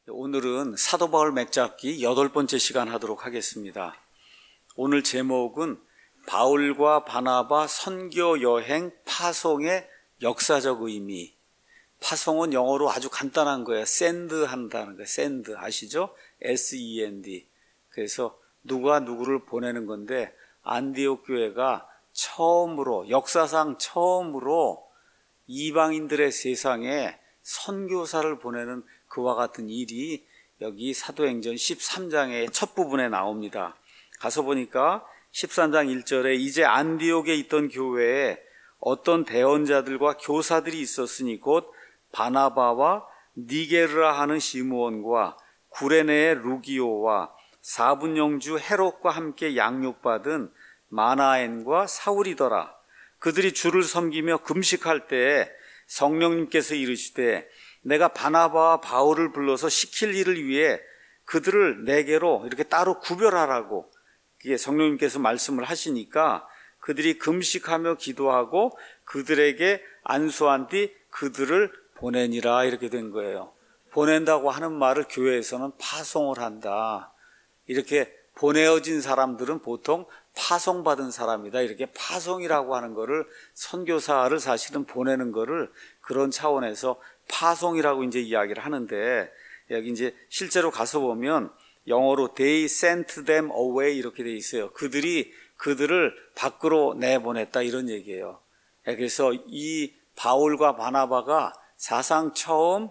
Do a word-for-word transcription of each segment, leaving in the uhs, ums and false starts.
오늘은 사도 바울 맥잡기 여덟 번째 시간 하도록 하겠습니다. 오늘 제목은 바울과 바나바 선교 여행 파송의 역사적 의미. 파송은 영어로 아주 간단한 거예요. 샌드 한다는 거예요. 샌드 아시죠? 에스 이 엔 디. 그래서 누가 누구를 보내는 건데 안디옥 교회가 처음으로 역사상 처음으로 이방인들의 세상에 선교사를 보내는 그와 같은 일이 여기 사도행전 십삼 장의 첫 부분에 나옵니다. 가서 보니까 십삼 장 일 절에 이제 안디옥에 있던 교회에 어떤 대언자들과 교사들이 있었으니 곧 바나바와 니게르라 하는 시므온과 구레네의 루기오와 사분영주 헤롯과 함께 양육받은 마나엔과 사울이더라. 그들이 주를 섬기며 금식할 때에 성령님께서 이르시되 내가 바나바와 바울을 불러서 시킬 일을 위해 그들을 내게로 이렇게 따로 구별하라고 그게 성령님께서 말씀을 하시니까 그들이 금식하며 기도하고 그들에게 안수한 뒤 그들을 보내니라 이렇게 된 거예요. 보낸다고 하는 말을 교회에서는 파송을 한다. 이렇게 보내어진 사람들은 보통 파송받은 사람이다. 이렇게 파송이라고 하는 거를 선교사를 사실은 보내는 거를 그런 차원에서 파송이라고 이제 이야기를 하는데 여기 이제 실제로 가서 보면 영어로 they sent them away 이렇게 돼 있어요. 그들이 그들을 밖으로 내보냈다 이런 얘기예요. 그래서 이 바울과 바나바가 사상 처음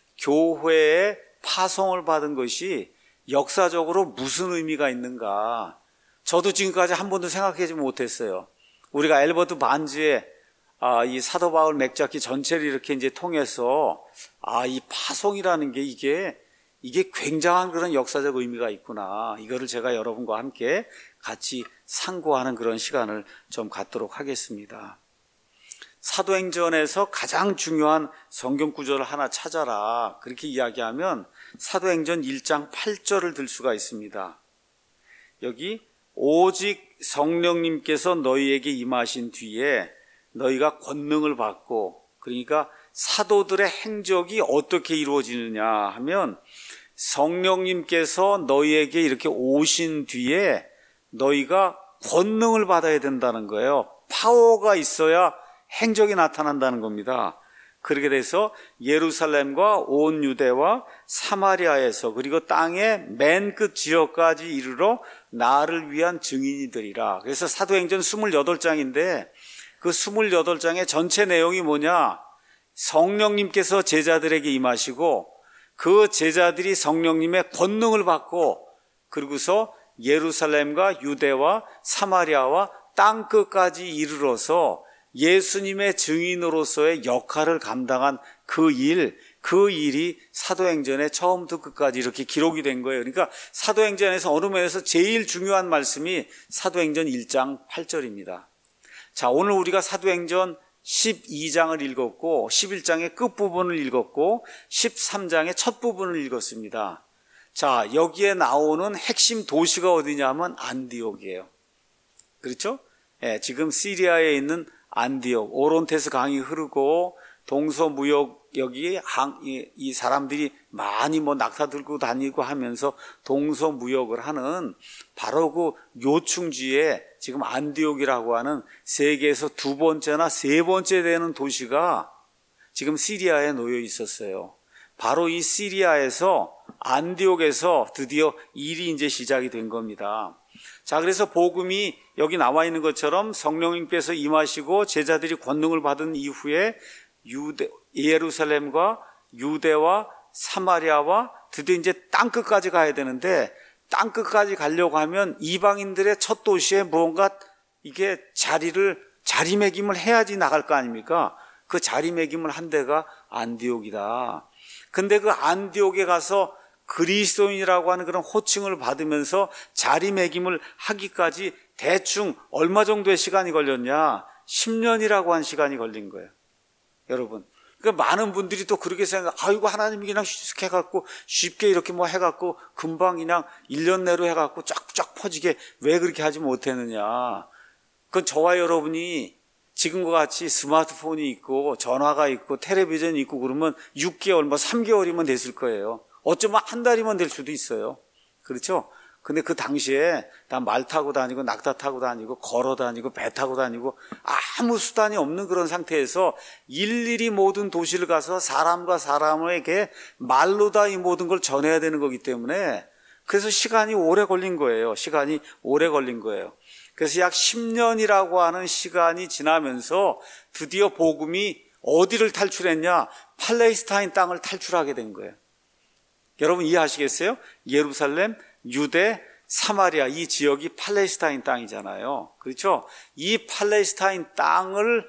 교회에 파송을 받은 것이 역사적으로 무슨 의미가 있는가? 저도 지금까지 한 번도 생각하지 못했어요. 우리가 엘버트 반즈의 아, 이 사도 바울 맥잡기 전체를 이렇게 이제 통해서 아, 이 파송이라는 게 이게 이게 굉장한 그런 역사적 의미가 있구나. 이거를 제가 여러분과 함께 같이 상고하는 그런 시간을 좀 갖도록 하겠습니다. 사도행전에서 가장 중요한 성경 구절을 하나 찾아라. 그렇게 이야기하면 사도행전 일 장 팔 절을 들 수가 있습니다. 여기 오직 성령님께서 너희에게 임하신 뒤에 너희가 권능을 받고 그러니까 사도들의 행적이 어떻게 이루어지느냐 하면 성령님께서 너희에게 이렇게 오신 뒤에 너희가 권능을 받아야 된다는 거예요. 파워가 있어야 행적이 나타난다는 겁니다. 그렇게 돼서 예루살렘과 온 유대와 사마리아에서 그리고 땅의 맨 끝 지역까지 이르러 나를 위한 증인이 되리라. 그래서 사도행전 이십팔 장인데 그 이십팔 장의 전체 내용이 뭐냐? 성령님께서 제자들에게 임하시고 그 제자들이 성령님의 권능을 받고 그리고서 예루살렘과 유대와 사마리아와 땅 끝까지 이르러서 예수님의 증인으로서의 역할을 감당한 그 일, 그 일이 사도행전의 처음부터 끝까지 이렇게 기록이 된 거예요. 그러니까 사도행전에서 어느 면에서 제일 중요한 말씀이 사도행전 일 장 팔 절입니다. 자, 오늘 우리가 사도행전 십이 장을 읽었고 십일 장의 끝부분을 읽었고 십삼 장의 첫 부분을 읽었습니다. 자, 여기에 나오는 핵심 도시가 어디냐면 안디옥이에요. 그렇죠? 예, 지금 시리아에 있는 안디옥, 오론테스 강이 흐르고 동서무역 여기 이, 이 사람들이 많이 뭐 낙타 들고 다니고 하면서 동서무역을 하는 바로 그 요충지에 지금 안디옥이라고 하는 세계에서 두 번째나 세 번째 되는 도시가 지금 시리아에 놓여 있었어요. 바로 이 시리아에서 안디옥에서 드디어 일이 이제 시작이 된 겁니다. 자, 그래서 복음이 여기 나와 있는 것처럼 성령님께서 임하시고 제자들이 권능을 받은 이후에 유대, 예루살렘과 유대와 사마리아와 드디어 이제 땅끝까지 가야 되는데 땅끝까지 가려고 하면 이방인들의 첫 도시에 뭔가 이게 자리를 자리매김을 해야지 나갈 거 아닙니까? 그 자리매김을 한 데가 안디옥이다. 근데 그 안디옥에 가서 그리스도인이라고 하는 그런 호칭을 받으면서 자리매김을 하기까지 대충 얼마 정도의 시간이 걸렸냐? 십 년이라고 한 시간이 걸린 거예요. 여러분. 그러니까 많은 분들이 또 그렇게 생각, 아이고, 하나님이 그냥 해갖고 쉽게 이렇게 뭐 해갖고 금방 그냥 일 년 내로 해갖고 쫙쫙 퍼지게 왜 그렇게 하지 못했느냐. 그건 저와 여러분이 지금과 같이 스마트폰이 있고 전화가 있고 텔레비전이 있고 그러면 육 개월, 뭐 삼 개월이면 됐을 거예요. 어쩌면 한 달이면 될 수도 있어요. 그렇죠? 근데 그 당시에 다 말 타고 다니고 낙타 타고 다니고 걸어 다니고 배 타고 다니고 아무 수단이 없는 그런 상태에서 일일이 모든 도시를 가서 사람과 사람에게 말로 다 이 모든 걸 전해야 되는 거기 때문에 그래서 시간이 오래 걸린 거예요. 시간이 오래 걸린 거예요. 그래서 약 십 년이라고 하는 시간이 지나면서 드디어 복음이 어디를 탈출했냐? 팔레스타인 땅을 탈출하게 된 거예요. 여러분 이해하시겠어요? 예루살렘, 유대, 사마리아 이 지역이 팔레스타인 땅이잖아요. 그렇죠? 이 팔레스타인 땅을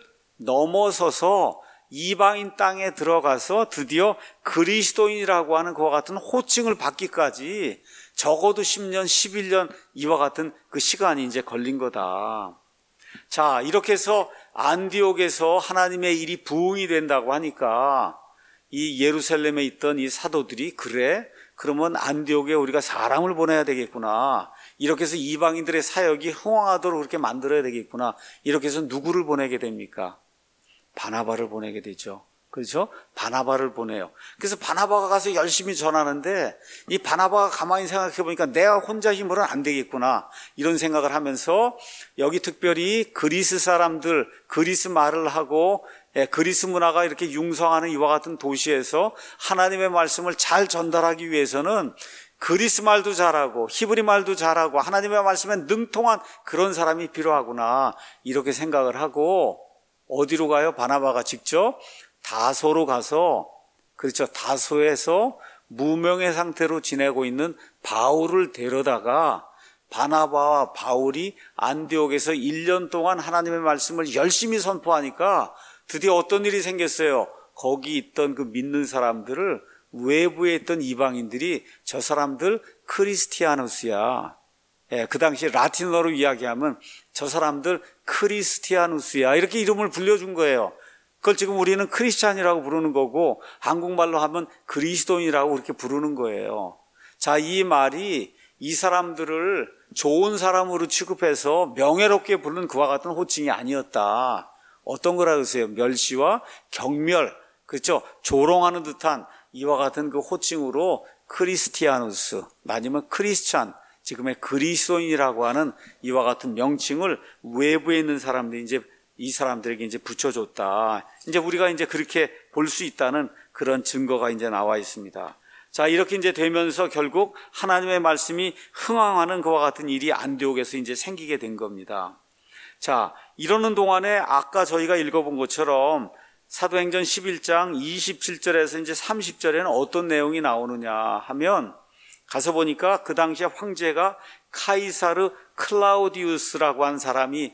넘어서서 이방인 땅에 들어가서 드디어 그리스도인이라고 하는 그와 같은 호칭을 받기까지 적어도 십 년, 십일 년 이와 같은 그 시간이 이제 걸린 거다. 자, 이렇게 해서 안디옥에서 하나님의 일이 부흥이 된다고 하니까 이 예루살렘에 있던 이 사도들이 그래? 그러면 안디옥에 우리가 사람을 보내야 되겠구나. 이렇게 해서 이방인들의 사역이 흥왕하도록 그렇게 만들어야 되겠구나. 이렇게 해서 누구를 보내게 됩니까? 바나바를 보내게 되죠. 그렇죠? 바나바를 보내요. 그래서 바나바가 가서 열심히 전하는데 이 바나바가 가만히 생각해 보니까 내가 혼자 힘으로는 안 되겠구나. 이런 생각을 하면서 여기 특별히 그리스 사람들, 그리스 말을 하고 그리스 문화가 이렇게 융성하는 이와 같은 도시에서 하나님의 말씀을 잘 전달하기 위해서는 그리스 말도 잘하고 히브리 말도 잘하고 하나님의 말씀에 능통한 그런 사람이 필요하구나. 이렇게 생각을 하고 어디로 가요? 바나바가 직접 다소로 가서, 그렇죠, 다소에서 무명의 상태로 지내고 있는 바울을 데려다가 바나바와 바울이 안디옥에서 일 년 동안 하나님의 말씀을 열심히 선포하니까 드디어 어떤 일이 생겼어요. 거기 있던 그 믿는 사람들을, 외부에 있던 이방인들이 저 사람들 크리스티아누스야. 예, 그 당시 라틴어로 이야기하면 저 사람들 크리스티아누스야. 이렇게 이름을 불려준 거예요. 그걸 지금 우리는 크리스찬이라고 부르는 거고 한국말로 하면 그리스도인이라고 그렇게 부르는 거예요. 자, 이 말이 이 사람들을 좋은 사람으로 취급해서 명예롭게 부르는 그와 같은 호칭이 아니었다. 어떤 거라 그러세요? 멸시와 경멸, 그렇죠? 조롱하는 듯한 이와 같은 그 호칭으로 크리스티아누스, 아니면 크리스찬, 지금의 그리스도인이라고 하는 이와 같은 명칭을 외부에 있는 사람들이 이제 이 사람들에게 이제 붙여줬다. 이제 우리가 이제 그렇게 볼 수 있다는 그런 증거가 이제 나와 있습니다. 자, 이렇게 이제 되면서 결국 하나님의 말씀이 흥황하는 그와 같은 일이 안디옥에서 이제 생기게 된 겁니다. 자, 이러는 동안에 아까 저희가 읽어본 것처럼 사도행전 십일 장 이십칠 절에서 이제 삼십 절에는 어떤 내용이 나오느냐 하면 가서 보니까 그 당시에 황제가 카이사르 클라우디우스라고 한 사람이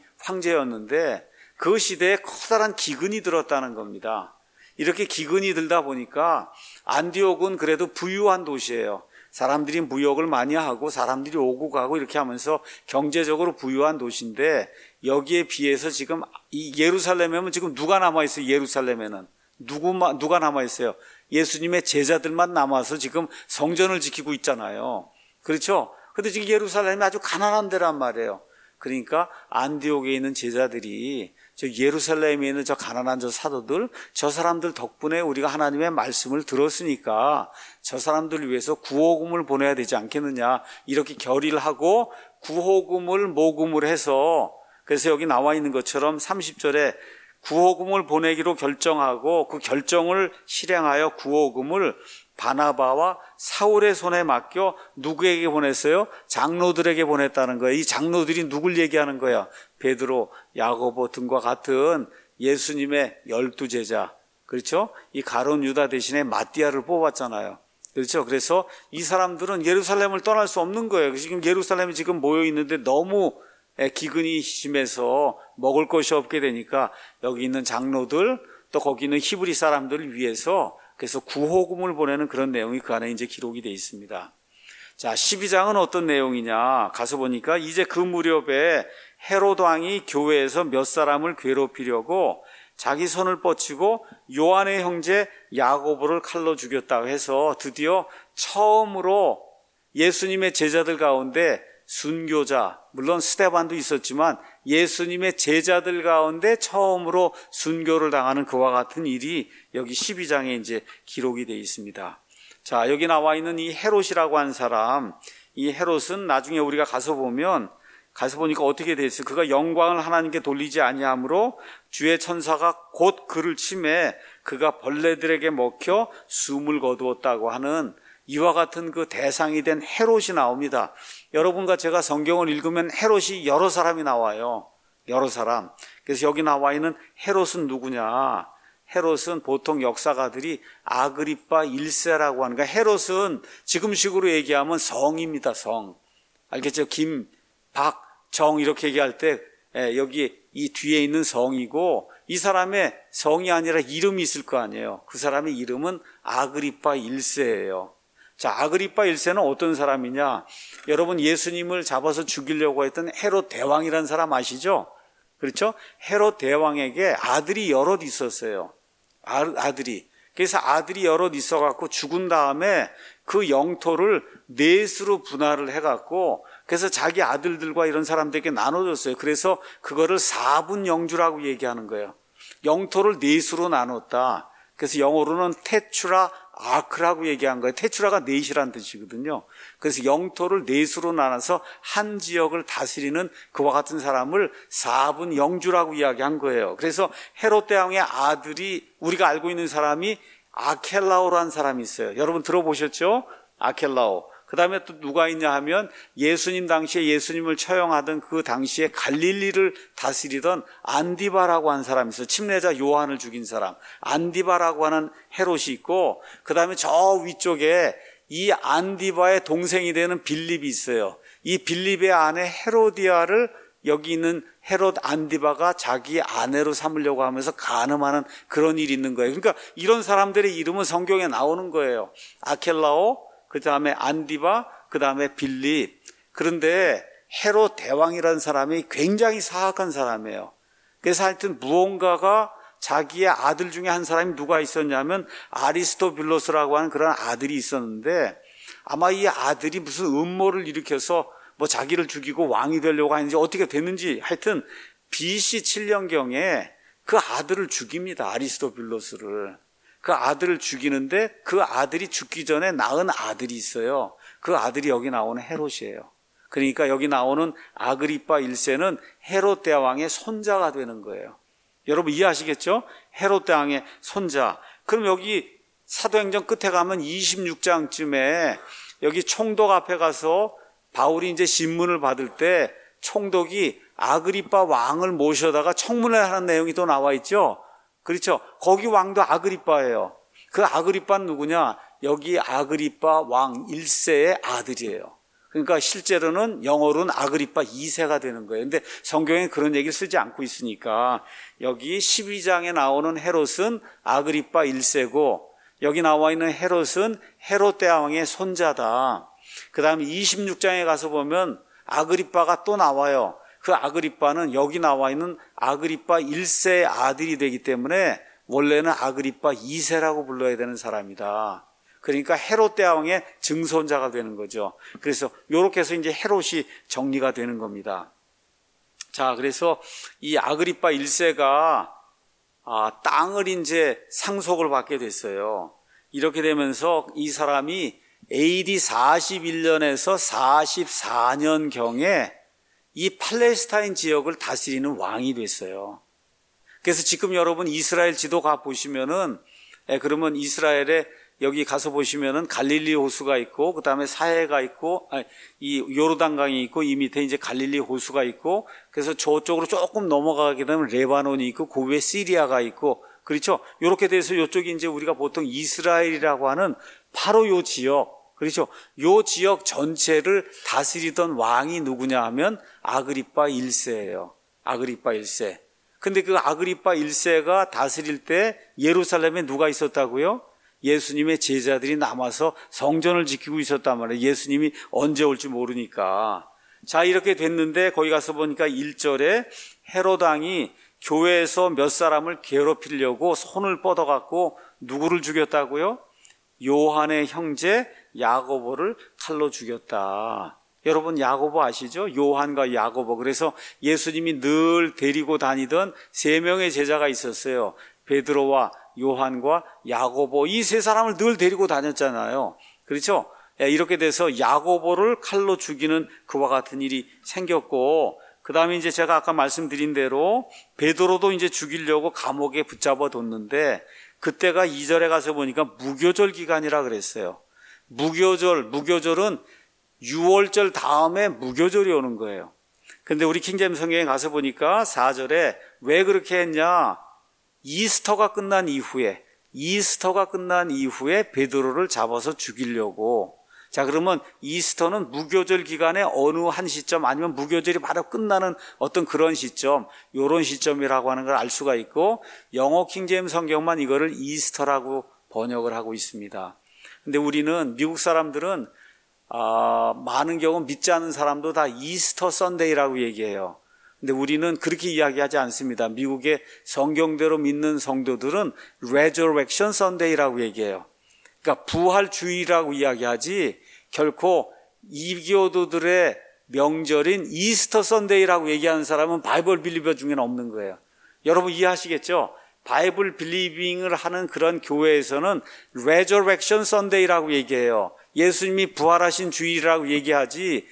황제였는데 그 시대에 커다란 기근이 들었다는 겁니다. 이렇게 기근이 들다 보니까 안디옥은 그래도 부유한 도시예요. 사람들이 무역을 많이 하고 사람들이 오고 가고 이렇게 하면서 경제적으로 부유한 도시인데 여기에 비해서 지금 이 예루살렘에는 지금 누가 남아있어요? 예루살렘에는 누구, 누가 남아있어요? 예수님의 제자들만 남아서 지금 성전을 지키고 있잖아요. 그렇죠? 근데 지금 예루살렘이 아주 가난한 데란 말이에요. 그러니까 안디옥에 있는 제자들이 저 예루살렘에 있는 저 가난한 저 사도들, 저 사람들 덕분에 우리가 하나님의 말씀을 들었으니까 저 사람들을 위해서 구호금을 보내야 되지 않겠느냐, 이렇게 결의를 하고 구호금을 모금을 해서, 그래서 여기 나와 있는 것처럼 삼십 절에 구호금을 보내기로 결정하고 그 결정을 실행하여 구호금을 바나바와 사울의 손에 맡겨 누구에게 보냈어요? 장로들에게 보냈다는 거예요. 이 장로들이 누굴 얘기하는 거야? 베드로, 야고보 등과 같은 예수님의 열두 제자, 그렇죠? 이 가룟 유다 대신에 마띠아를 뽑았잖아요. 그렇죠? 그래서 이 사람들은 예루살렘을 떠날 수 없는 거예요. 지금 예루살렘에 지금 모여 있는데 너무 기근이 심해서 먹을 것이 없게 되니까 여기 있는 장로들, 또 거기 있는 히브리 사람들을 위해서 그래서 구호금을 보내는 그런 내용이 그 안에 이제 기록이 되어 있습니다. 자, 십이 장은 어떤 내용이냐? 가서 보니까 이제 그 무렵에 헤롯 왕이 교회에서 몇 사람을 괴롭히려고 자기 손을 뻗치고 요한의 형제 야고보를 칼로 죽였다고 해서 드디어 처음으로 예수님의 제자들 가운데 순교자, 물론 스데반도 있었지만 예수님의 제자들 가운데 처음으로 순교를 당하는 그와 같은 일이 여기 십이 장에 이제 기록이 되어 있습니다. 자, 여기 나와 있는 이 헤롯이라고 한 사람, 이 헤롯은 나중에 우리가 가서 보면 가서 보니까 어떻게 돼 있어요? 그가 영광을 하나님께 돌리지 아니하므로 주의 천사가 곧 그를 치매 그가 벌레들에게 먹혀 숨을 거두었다고 하는 이와 같은 그 대상이 된 헤롯이 나옵니다. 여러분과 제가 성경을 읽으면 헤롯이 여러 사람이 나와요. 여러 사람. 그래서 여기 나와 있는 헤롯은 누구냐? 헤롯은 보통 역사가들이 아그리빠 일 세라고 하는 거예요. 헤롯은 지금식으로 얘기하면 성입니다. 성. 알겠죠? 김, 박, 정 이렇게 얘기할 때 여기 이 뒤에 있는 성이고 이 사람의 성이 아니라 이름이 있을 거 아니에요. 그 사람의 이름은 아그리빠 일 세예요. 자, 아그리빠 일 세는 어떤 사람이냐? 여러분 예수님을 잡아서 죽이려고 했던 헤롯 대왕이라는 사람 아시죠? 그렇죠? 헤롯 대왕에게 아들이 여럿 있었어요. 아들이. 그래서 아들이 여럿 있어갖고 죽은 다음에 그 영토를 넷으로 분할을 해갖고 그래서 자기 아들들과 이런 사람들에게 나눠줬어요. 그래서 그거를 사분 영주라고 얘기하는 거예요. 영토를 넷으로 나눴다. 그래서 영어로는 테츄라 아크라고 얘기한 거예요. 테츄라가 넷이란 뜻이거든요. 그래서 영토를 넷으로 나눠서 한 지역을 다스리는 그와 같은 사람을 사분 영주라고 이야기한 거예요. 그래서 헤롯 대왕의 아들이 우리가 알고 있는 사람이 아켈라오라는 사람이 있어요. 여러분 들어보셨죠? 아켈라오. 그 다음에 또 누가 있냐 하면 예수님 당시에 예수님을 처형하던 그 당시에 갈릴리를 다스리던 안디바라고 하는 사람이 있어요. 침례자 요한을 죽인 사람. 안디바라고 하는 헤롯이 있고 그 다음에 저 위쪽에 이 안디바의 동생이 되는 빌립이 있어요. 이 빌립의 아내 헤로디아를 여기 있는 헤롯 안디바가 자기 아내로 삼으려고 하면서 간음하는 그런 일이 있는 거예요. 그러니까 이런 사람들의 이름은 성경에 나오는 거예요. 아켈라오, 그 다음에 안디바, 그 다음에 빌립. 그런데 헤롯 대왕이라는 사람이 굉장히 사악한 사람이에요. 그래서 하여튼 무언가가 자기의 아들 중에 한 사람이 누가 있었냐면 아리스토빌로스라고 하는 그런 아들이 있었는데 아마 이 아들이 무슨 음모를 일으켜서 뭐 자기를 죽이고 왕이 되려고 하는지 어떻게 됐는지 하여튼 비씨 칠 년경에 그 아들을 죽입니다. 아리스토빌로스를. 그 아들을 죽이는데 그 아들이 죽기 전에 낳은 아들이 있어요. 그 아들이 여기 나오는 헤롯이에요. 그러니까 여기 나오는 아그리빠 일 세는 헤롯 대왕의 손자가 되는 거예요. 여러분 이해하시겠죠? 헤롯 대왕의 손자. 그럼 여기 사도행전 끝에 가면 이십육 장쯤에 여기 총독 앞에 가서 바울이 이제 신문을 받을 때 총독이 아그리빠 왕을 모셔다가 청문회 하는 내용이 또 나와 있죠. 그렇죠. 거기 왕도 아그리빠예요. 그 아그리빠는 누구냐? 여기 아그리빠 왕 일 세의 아들이에요. 그러니까 실제로는 영어로는 아그리빠 이 세가 되는 거예요. 근데 성경에 그런 얘기를 쓰지 않고 있으니까 여기 십이 장에 나오는 헤롯은 아그리빠 일 세고 여기 나와 있는 헤롯은 헤롯 대왕의 손자다. 그 다음에 이십육 장에 가서 보면 아그리빠가 또 나와요. 그 아그리빠는 여기 나와 있는 아그리빠 일 세의 아들이 되기 때문에 원래는 아그리빠 이 세라고 불러야 되는 사람이다. 그러니까 헤롯 대왕의 증손자가 되는 거죠. 그래서 이렇게 해서 이제 헤롯이 정리가 되는 겁니다. 자, 그래서 이 아그리빠 일 세가 아, 땅을 이제 상속을 받게 됐어요. 이렇게 되면서 이 사람이 에이디 사십일 년에서 사십사 년경에 이 팔레스타인 지역을 다스리는 왕이 됐어요. 그래서 지금 여러분 이스라엘 지도 가 보시면은, 예, 그러면 이스라엘에 여기 가서 보시면은 갈릴리 호수가 있고, 그 다음에 사해가 있고, 아니, 이 요르단강이 있고, 이 밑에 이제 갈릴리 호수가 있고, 그래서 저쪽으로 조금 넘어가게 되면 레바논이 있고, 그 위에 시리아가 있고, 그렇죠? 요렇게 돼서 요쪽이 이제 우리가 보통 이스라엘이라고 하는 바로 요 지역, 그렇죠? 요 지역 전체를 다스리던 왕이 누구냐 하면 아그리빠 일 세예요. 아그리빠 일 세. 근데 그 아그리빠 일 세가 다스릴 때 예루살렘에 누가 있었다고요? 예수님의 제자들이 남아서 성전을 지키고 있었단 말이에요. 예수님이 언제 올지 모르니까. 자, 이렇게 됐는데 거기 가서 보니까 일 절에 헤롯 왕이 교회에서 몇 사람을 괴롭히려고 손을 뻗어갖고 누구를 죽였다고요? 요한의 형제 야고보를 칼로 죽였다. 여러분 야고보 아시죠? 요한과 야고보. 그래서 예수님이 늘 데리고 다니던 세 명의 제자가 있었어요. 베드로와 요한과 야고보 이 세 사람을 늘 데리고 다녔잖아요. 그렇죠? 이렇게 돼서 야고보를 칼로 죽이는 그와 같은 일이 생겼고, 그 다음에 이제 제가 아까 말씀드린 대로 베드로도 이제 죽이려고 감옥에 붙잡아 뒀는데, 그때가 이 절에 가서 보니까 무교절 기간이라 그랬어요. 무교절, 무교절은 유월절 다음에 무교절이 오는 거예요. 근데 우리 킹제임스 성경에 가서 보니까 사 절에 왜 그렇게 했냐? 이스터가 끝난 이후에, 이스터가 끝난 이후에 베드로를 잡아서 죽이려고. 자, 그러면 이스터는 무교절 기간의 어느 한 시점, 아니면 무교절이 바로 끝나는 어떤 그런 시점, 요런 시점이라고 하는 걸 알 수가 있고, 영어 킹제임스 성경만 이거를 이스터라고 번역을 하고 있습니다. 근데 우리는, 미국 사람들은 아, 많은 경우 믿지 않는 사람도 다 이스터 선데이라고 얘기해요. 근데 우리는 그렇게 이야기하지 않습니다. 미국의 성경대로 믿는 성도들은 Resurrection Sunday라고 얘기해요. 그러니까 부활주의라고 이야기하지 결코 이교도들의 명절인 이스터 선데이라고 얘기하는 사람은 바이블 빌리버 중에는 없는 거예요. 여러분 이해하시겠죠? 바이블 빌리빙을 하는 그런 교회에서는 Resurrection Sunday라고 얘기해요. 예수님이 부활하신 주일이라고 얘기하지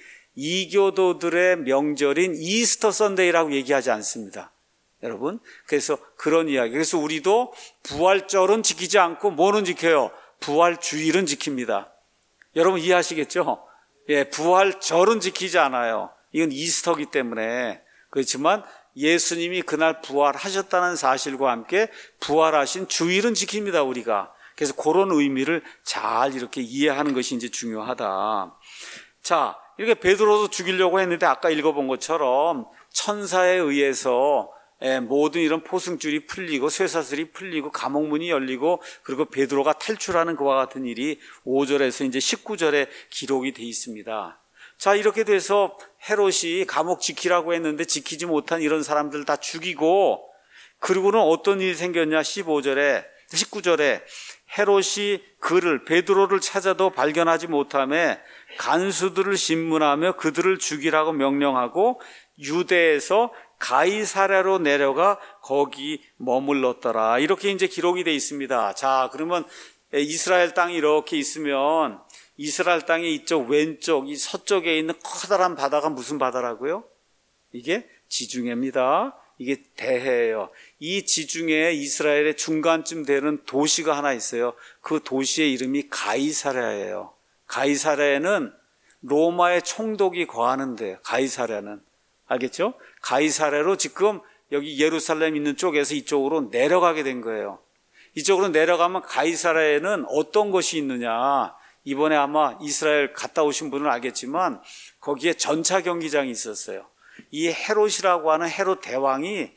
이교도들의 명절인 이스터 선데이라고 얘기하지 않습니다. 여러분, 그래서 그런 이야기. 그래서 우리도 부활절은 지키지 않고 뭐는 지켜요? 부활주일은 지킵니다. 여러분 이해하시겠죠? 예, 부활절은 지키지 않아요. 이건 이스터기 때문에. 그렇지만 예수님이 그날 부활하셨다는 사실과 함께 부활하신 주일은 지킵니다, 우리가. 그래서 그런 의미를 잘 이렇게 이해하는 것이 이제 중요하다. 자, 이렇게 베드로도 죽이려고 했는데 아까 읽어본 것처럼 천사에 의해서 모든 이런 포승줄이 풀리고 쇠사슬이 풀리고 감옥문이 열리고 그리고 베드로가 탈출하는 그와 같은 일이 오 절에서 이제 십구 절에 기록이 돼 있습니다. 자, 이렇게 돼서 헤롯이 감옥 지키라고 했는데 지키지 못한 이런 사람들 다 죽이고, 그리고는 어떤 일이 생겼냐? 십오 절에, 십구 절에 헤롯이 그를, 베드로를 찾아도 발견하지 못하며 간수들을 신문하며 그들을 죽이라고 명령하고 유대에서 가이사랴로 내려가 거기 머물렀더라. 이렇게 이제 기록이 돼 있습니다. 자, 그러면 이스라엘 땅이 이렇게 있으면 이스라엘 땅의 이쪽 왼쪽, 이 서쪽에 있는 커다란 바다가 무슨 바다라고요? 이게 지중해입니다. 이게 대해예요. 이 지중해에 이스라엘의 중간쯤 되는 도시가 하나 있어요. 그 도시의 이름이 가이사랴예요. 가이사랴에는 로마의 총독이 거하는데, 가이사랴는. 알겠죠? 가이사랴로 지금 여기 예루살렘 있는 쪽에서 이쪽으로 내려가게 된 거예요. 이쪽으로 내려가면 가이사랴에는 어떤 것이 있느냐? 이번에 아마 이스라엘 갔다 오신 분은 알겠지만 거기에 전차 경기장이 있었어요. 이 헤롯이라고 하는 헤롯 대왕이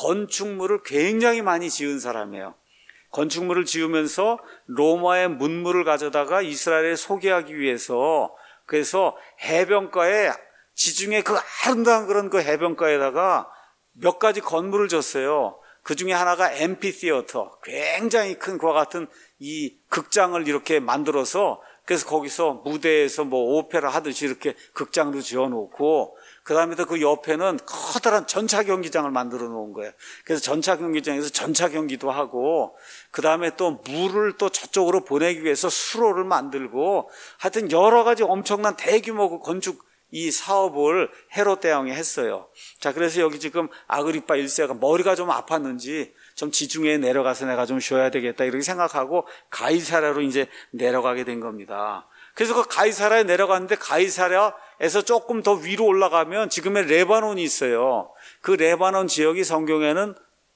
건축물을 굉장히 많이 지은 사람이에요. 건축물을 지으면서 로마의 문물을 가져다가 이스라엘에 소개하기 위해서, 그래서 해변가에, 지중해 그 아름다운 그런 그 해변가에다가 몇 가지 건물을 졌어요. 그 중에 하나가 앰피티어터, 굉장히 큰 그와 같은 이 극장을 이렇게 만들어서, 그래서 거기서 무대에서 뭐 오페라 하듯이 이렇게 극장도 지어놓고, 그 다음에 또 그 옆에는 커다란 전차 경기장을 만들어 놓은 거예요. 그래서 전차 경기장에서 전차 경기도 하고, 그 다음에 또 물을 또 저쪽으로 보내기 위해서 수로를 만들고, 하여튼 여러 가지 엄청난 대규모 건축 이 사업을 헤롯 대왕이 했어요. 자, 그래서 여기 지금 아그리파 일 세가 머리가 좀 아팠는지 좀 지중해에 내려가서 내가 좀 쉬어야 되겠다 이렇게 생각하고 가이사랴로 이제 내려가게 된 겁니다. 그래서 그 가이사랴에 내려갔는데 가이사랴에서 조금 더 위로 올라가면 지금의 레바논이 있어요. 그 레바논 지역이 성경에는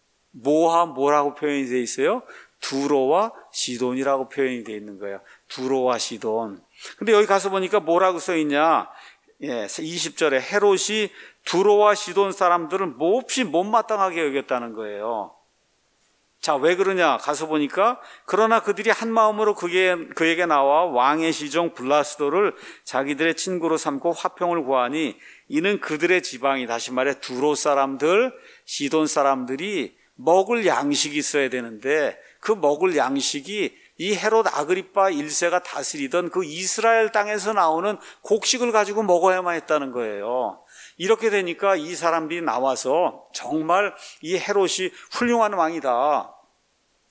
뭐하 뭐라고 표현이 되어 있어요? 두로와 시돈이라고 표현이 되어 있는 거예요. 두로와 시돈. 근데 여기 가서 보니까 뭐라고 써 있냐? 예, 이십 절에 헤롯이 두로와 시돈 사람들을 몹시 못마땅하게 여겼다는 거예요. 자, 왜 그러냐? 가서 보니까 그러나 그들이 한 마음으로 그게, 그에게 나와 왕의 시종 블라스도를 자기들의 친구로 삼고 화평을 구하니 이는 그들의 지방이, 다시 말해 두로 사람들, 시돈 사람들이 먹을 양식이 있어야 되는데 그 먹을 양식이 이 헤롯 아그리파 일 세가 다스리던 그 이스라엘 땅에서 나오는 곡식을 가지고 먹어야만 했다는 거예요. 이렇게 되니까 이 사람들이 나와서 정말 이 헤롯이 훌륭한 왕이다.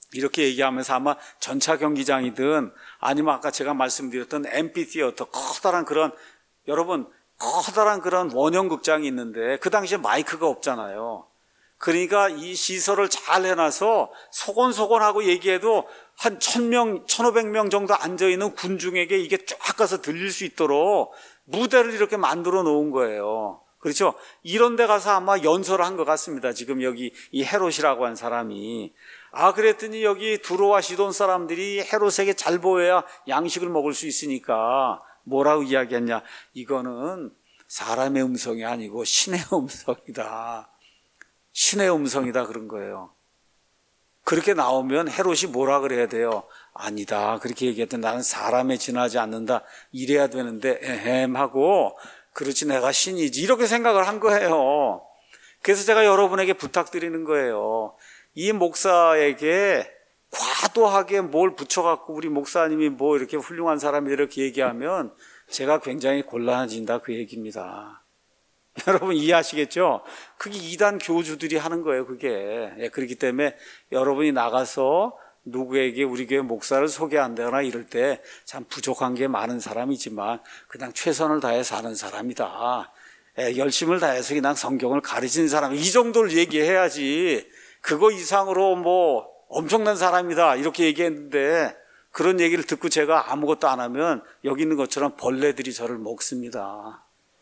이렇게 얘기하면서 아마 전차 경기장이든 아니면 아까 제가 말씀드렸던 앰피티어터, 커다란 그런, 여러분 커다란 그런 원형 극장이 있는데 그 당시에 마이크가 없잖아요. 그러니까 이 시설을 잘 해놔서 소곤소곤하고 얘기해도 한 천 명, 천오백 명 정도 앉아있는 군중에게 이게 쫙 가서 들릴 수 있도록 무대를 이렇게 만들어 놓은 거예요. 그렇죠? 이런 데 가서 아마 연설을 한 것 같습니다. 지금 여기 이 헤롯이라고 한 사람이. 아, 그랬더니 여기 두로와 시돈 사람들이 헤롯에게 잘 보여야 양식을 먹을 수 있으니까 뭐라고 이야기했냐? 이거는 사람의 음성이 아니고 신의 음성이다. 신의 음성이다 그런 거예요. 그렇게 나오면 헤롯이 뭐라 그래야 돼요? 아니다. 그렇게 얘기했더니 나는 사람에 지나지 않는다. 이래야 되는데 에헴 하고 그렇지 내가 신이지. 이렇게 생각을 한 거예요. 그래서 제가 여러분에게 부탁드리는 거예요. 이 목사에게 과도하게 뭘 붙여갖고 우리 목사님이 뭐 이렇게 훌륭한 사람이 이렇게 얘기하면 제가 굉장히 곤란해진다 그 얘기입니다. 여러분 이해하시겠죠? 그게 이단 교주들이 하는 거예요, 그게. 예, 그렇기 때문에 여러분이 나가서 누구에게 우리 교회 목사를 소개한다거나 이럴 때 참 부족한 게 많은 사람이지만 그냥 최선을 다해 사는 사람이다. 예, 열심을 다해서 그냥 성경을 가르치는 사람. 이 정도를 얘기해야지. 그거 이상으로 뭐 엄청난 사람이다. 이렇게 얘기했는데 그런 얘기를 듣고 제가 아무것도 안 하면 여기 있는 것처럼 벌레들이 저를 먹습니다.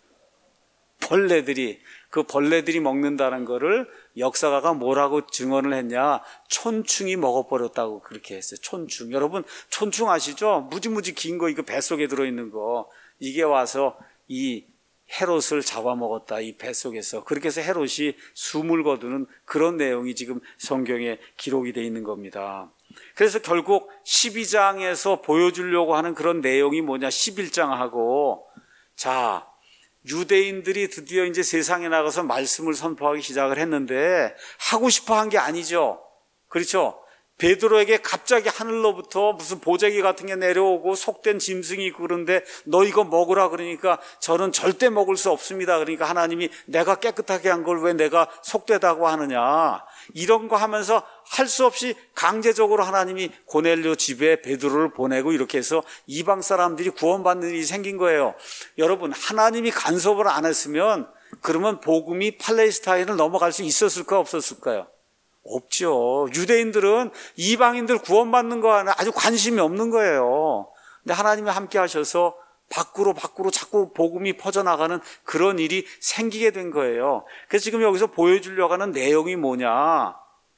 벌레들이, 그 벌레들이 먹는다는 거를 역사가가 뭐라고 증언을 했냐? 촌충이 먹어버렸다고 그렇게 했어요. 촌충. 여러분 촌충 아시죠? 무지무지 긴 거 이거 뱃속에 들어있는 거. 이게 와서 이 헤롯을 잡아먹었다. 이 뱃속에서. 그렇게 해서 헤롯이 숨을 거두는 그런 내용이 지금 성경에 기록이 되어 있는 겁니다. 그래서 결국 십이 장에서 보여주려고 하는 그런 내용이 뭐냐? 십일 장하고 자 유대인들이 드디어 이제 세상에 나가서 말씀을 선포하기 시작을 했는데 하고 싶어 한 게 아니죠. 그렇죠? 베드로에게 갑자기 하늘로부터 무슨 보자기 같은 게 내려오고 속된 짐승이 있고 그런데 너 이거 먹으라 그러니까 저는 절대 먹을 수 없습니다. 그러니까 하나님이 내가 깨끗하게 한 걸 왜 내가 속되다고 하느냐. 이런 거 하면서 할 수 없이 강제적으로 하나님이 고넬료 집에 베드로를 보내고 이렇게 해서 이방 사람들이 구원받는 일이 생긴 거예요. 여러분 하나님이 간섭을 안 했으면 그러면 복음이 팔레스타인을 넘어갈 수 있었을까 없었을까요? 없죠. 유대인들은 이방인들 구원받는 거 하나 아주 관심이 없는 거예요. 근데 하나님이 함께 하셔서 밖으로 밖으로 자꾸 복음이 퍼져나가는 그런 일이 생기게 된 거예요. 그래서 지금 여기서 보여주려고 하는 내용이 뭐냐?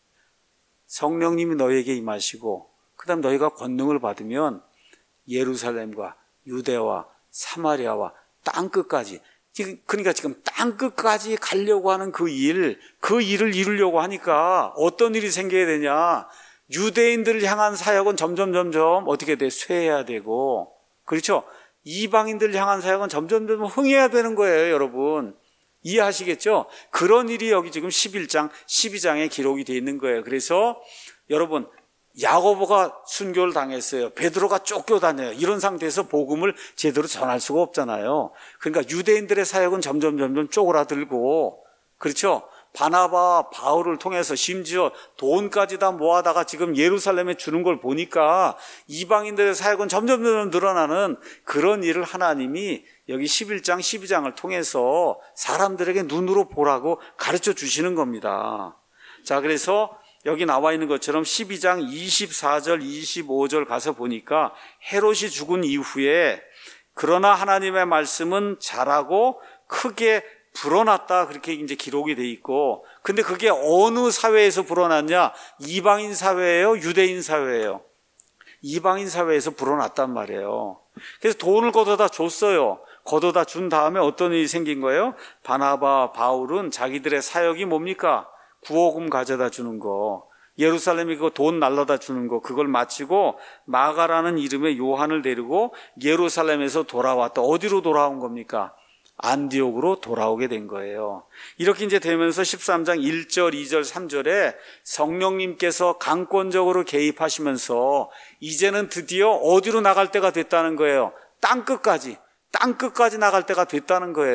성령님이 너희에게 임하시고 그 다음 너희가 권능을 받으면 예루살렘과 유대와 사마리아와 땅끝까지, 그러니까 지금 땅끝까지 가려고 하는 그 일, 그 일을 이루려고 하니까 어떤 일이 생겨야 되냐? 유대인들을 향한 사역은 점점 점점 어떻게 돼? 쇠해야 되고, 그렇죠? 이방인들을 향한 사역은 점점 점점 흥해야 되는 거예요, 여러분. 이해하시겠죠? 그런 일이 여기 지금 십일 장, 십이 장에 기록이 되어 있는 거예요. 그래서 여러분 야고보가 순교를 당했어요. 베드로가 쫓겨다녀요. 이런 상태에서 복음을 제대로 전할 수가 없잖아요. 그러니까 유대인들의 사역은 점점 점점 쪼그라들고, 그렇죠? 바나바, 바울을 통해서 심지어 돈까지 다 모아다가 지금 예루살렘에 주는 걸 보니까 이방인들의 사역은 점점 점점 늘어나는 그런 일을 하나님이 여기 십일 장, 십이 장을 통해서 사람들에게 눈으로 보라고 가르쳐 주시는 겁니다. 자, 그래서 여기 나와 있는 것처럼 십이 장 이십사 절, 이십오 절 가서 보니까 헤롯이 죽은 이후에 그러나 하나님의 말씀은 자라고 크게 불어났다, 그렇게 이제 기록이 돼 있고, 근데 그게 어느 사회에서 불어났냐? 이방인 사회예요? 유대인 사회예요? 이방인 사회에서 불어났단 말이에요. 그래서 돈을 걷어다 줬어요. 걷어다 준 다음에 어떤 일이 생긴 거예요? 바나바, 바울은 자기들의 사역이 뭡니까? 구호금 가져다 주는 거, 예루살렘에 그 돈 날라다 주는 거, 그걸 마치고 마가라는 이름의 요한을 데리고 예루살렘에서 돌아왔다. 어디로 돌아온 겁니까? 안디옥으로 돌아오게 된 거예요. 이렇게 이제 되면서 십삼 장 일 절, 이 절, 삼 절에 성령님께서 강권적으로 개입하시면서 이제는 드디어 어디로 나갈 때가 됐다는 거예요? 땅끝까지, 땅끝까지 나갈 때가 됐다는 거예요.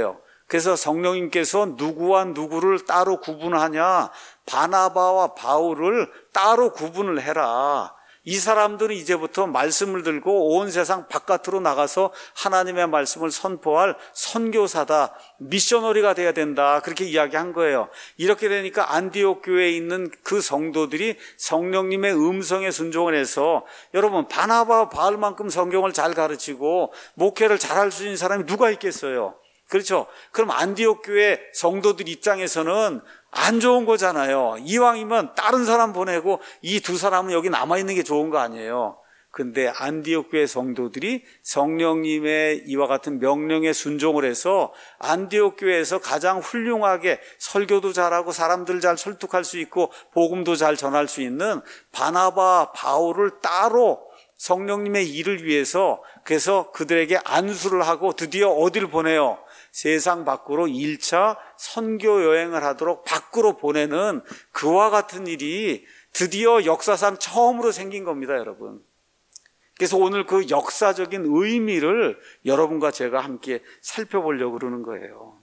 그래서 성령님께서 누구와 누구를 따로 구분하냐, 바나바와 바울을 따로 구분을 해라. 이 사람들은 이제부터 말씀을 들고 온 세상 바깥으로 나가서 하나님의 말씀을 선포할 선교사다, 미셔너리가 돼야 된다, 그렇게 이야기한 거예요. 이렇게 되니까 안디옥 교회에 있는 그 성도들이 성령님의 음성에 순종을 해서, 여러분 바나바와 바울만큼 성경을 잘 가르치고 목회를 잘할 수 있는 사람이 누가 있겠어요? 그렇죠? 그럼 안디옥 교회 성도들 입장에서는 안 좋은 거잖아요. 이왕이면 다른 사람 보내고 이 두 사람은 여기 남아있는 게 좋은 거 아니에요. 근데 안디옥 교회 성도들이 성령님의 이와 같은 명령에 순종을 해서 안디옥 교회에서 가장 훌륭하게 설교도 잘하고 사람들 잘 설득할 수 있고 복음도 잘 전할 수 있는 바나바, 바울을 따로 성령님의 일을 위해서, 그래서 그들에게 안수를 하고 드디어 어디를 보내요? 세상 밖으로 일 차 선교 여행을 하도록 밖으로 보내는 그와 같은 일이 드디어 역사상 처음으로 생긴 겁니다, 여러분. 그래서 오늘 그 역사적인 의미를 여러분과 제가 함께 살펴보려고 그러는 거예요.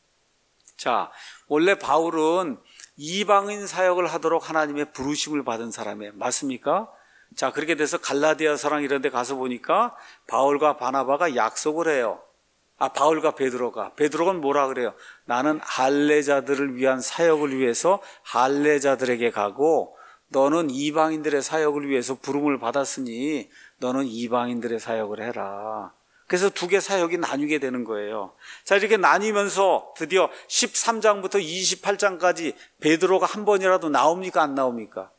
자, 원래 바울은 이방인 사역을 하도록 하나님의 부르심을 받은 사람이에요. 맞습니까? 자, 그렇게 돼서 갈라디아서랑 이런 데 가서 보니까 바울과 바나바가 약속을 해요. 아, 바울과 베드로가. 베드로가 뭐라 그래요? 나는 할례자들을 위한 사역을 위해서 할례자들에게 가고, 너는 이방인들의 사역을 위해서 부름을 받았으니 너는 이방인들의 사역을 해라. 그래서 두 개 사역이 나뉘게 되는 거예요. 자, 이렇게 나뉘면서 드디어 십삼 장부터 이십팔 장까지 베드로가 한 번이라도 나옵니까? 안 나옵니까?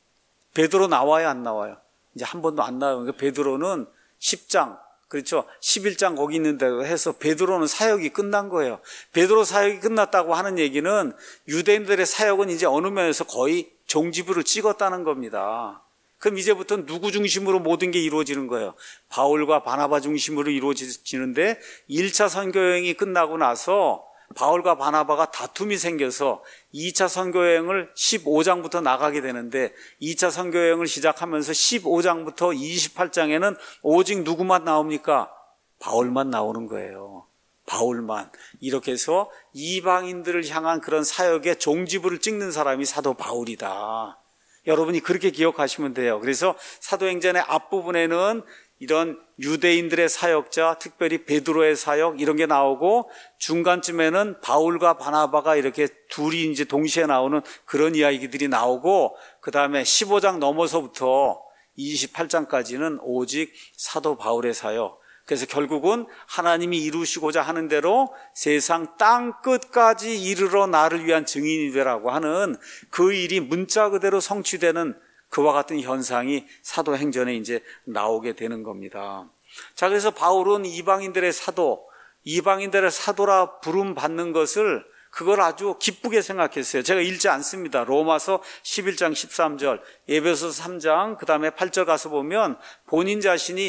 베드로 나와요? 안 나와요? 이제 한 번도 안 나와요. 그러니까 베드로는 십 장, 그렇죠. 십일 장 거기 있는 대로 해서 베드로는 사역이 끝난 거예요. 베드로 사역이 끝났다고 하는 얘기는 유대인들의 사역은 이제 어느 면에서 거의 종지부를 찍었다는 겁니다. 그럼 이제부터 누구 중심으로 모든 게 이루어지는 거예요? 바울과 바나바 중심으로 이루어지는데, 일 차 선교여행이 끝나고 나서 바울과 바나바가 다툼이 생겨서 이 차 선교여행을 십오 장부터 나가게 되는데, 이 차 선교여행을 시작하면서 십오 장부터 이십팔 장에는 오직 누구만 나옵니까? 바울만 나오는 거예요. 바울만. 이렇게 해서 이방인들을 향한 그런 사역의 종지부를 찍는 사람이 사도 바울이다. 여러분이 그렇게 기억하시면 돼요. 그래서 사도행전의 앞부분에는 이런 유대인들의 사역자, 특별히 베드로의 사역 이런 게 나오고, 중간쯤에는 바울과 바나바가 이렇게 둘이 이제 동시에 나오는 그런 이야기들이 나오고, 그 다음에 십오 장 넘어서부터 이십팔 장까지는 오직 사도 바울의 사역. 그래서 결국은 하나님이 이루시고자 하는 대로 세상 땅 끝까지 이르러 나를 위한 증인이 되라고 하는 그 일이 문자 그대로 성취되는 그와 같은 현상이 사도행전에 이제 나오게 되는 겁니다. 자, 그래서 바울은 이방인들의 사도, 이방인들의 사도라 부름 받는 것을 그걸 아주 기쁘게 생각했어요. 제가 읽지 않습니다. 로마서 십일 장 십삼 절, 에베소서 삼 장, 그 다음에 팔 절 가서 보면 본인 자신이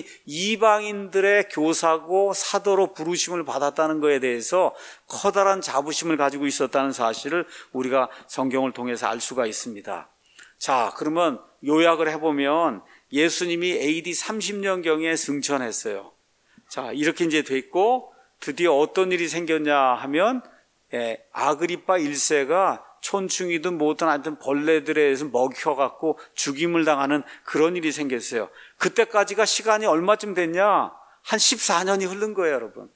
이방인들의 교사고 사도로 부르심을 받았다는 것에 대해서 커다란 자부심을 가지고 있었다는 사실을 우리가 성경을 통해서 알 수가 있습니다. 자, 그러면 요약을 해보면 예수님이 에이디 삼십 년경에 승천했어요. 자, 이렇게 이제 됐고, 드디어 어떤 일이 생겼냐 하면, 예, 아그리파 일 세가 촌충이든 뭐든 하여튼 벌레들에 의해서 먹혀갖고 죽임을 당하는 그런 일이 생겼어요. 그때까지가 시간이 얼마쯤 됐냐? 한 십사 년이 흐른 거예요, 여러분.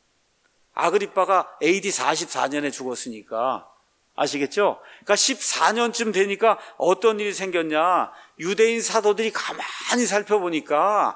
아그리파가 에이디 사십사 년에 죽었으니까. 아시겠죠? 그러니까 십사 년쯤 되니까 어떤 일이 생겼냐? 유대인 사도들이 가만히 살펴보니까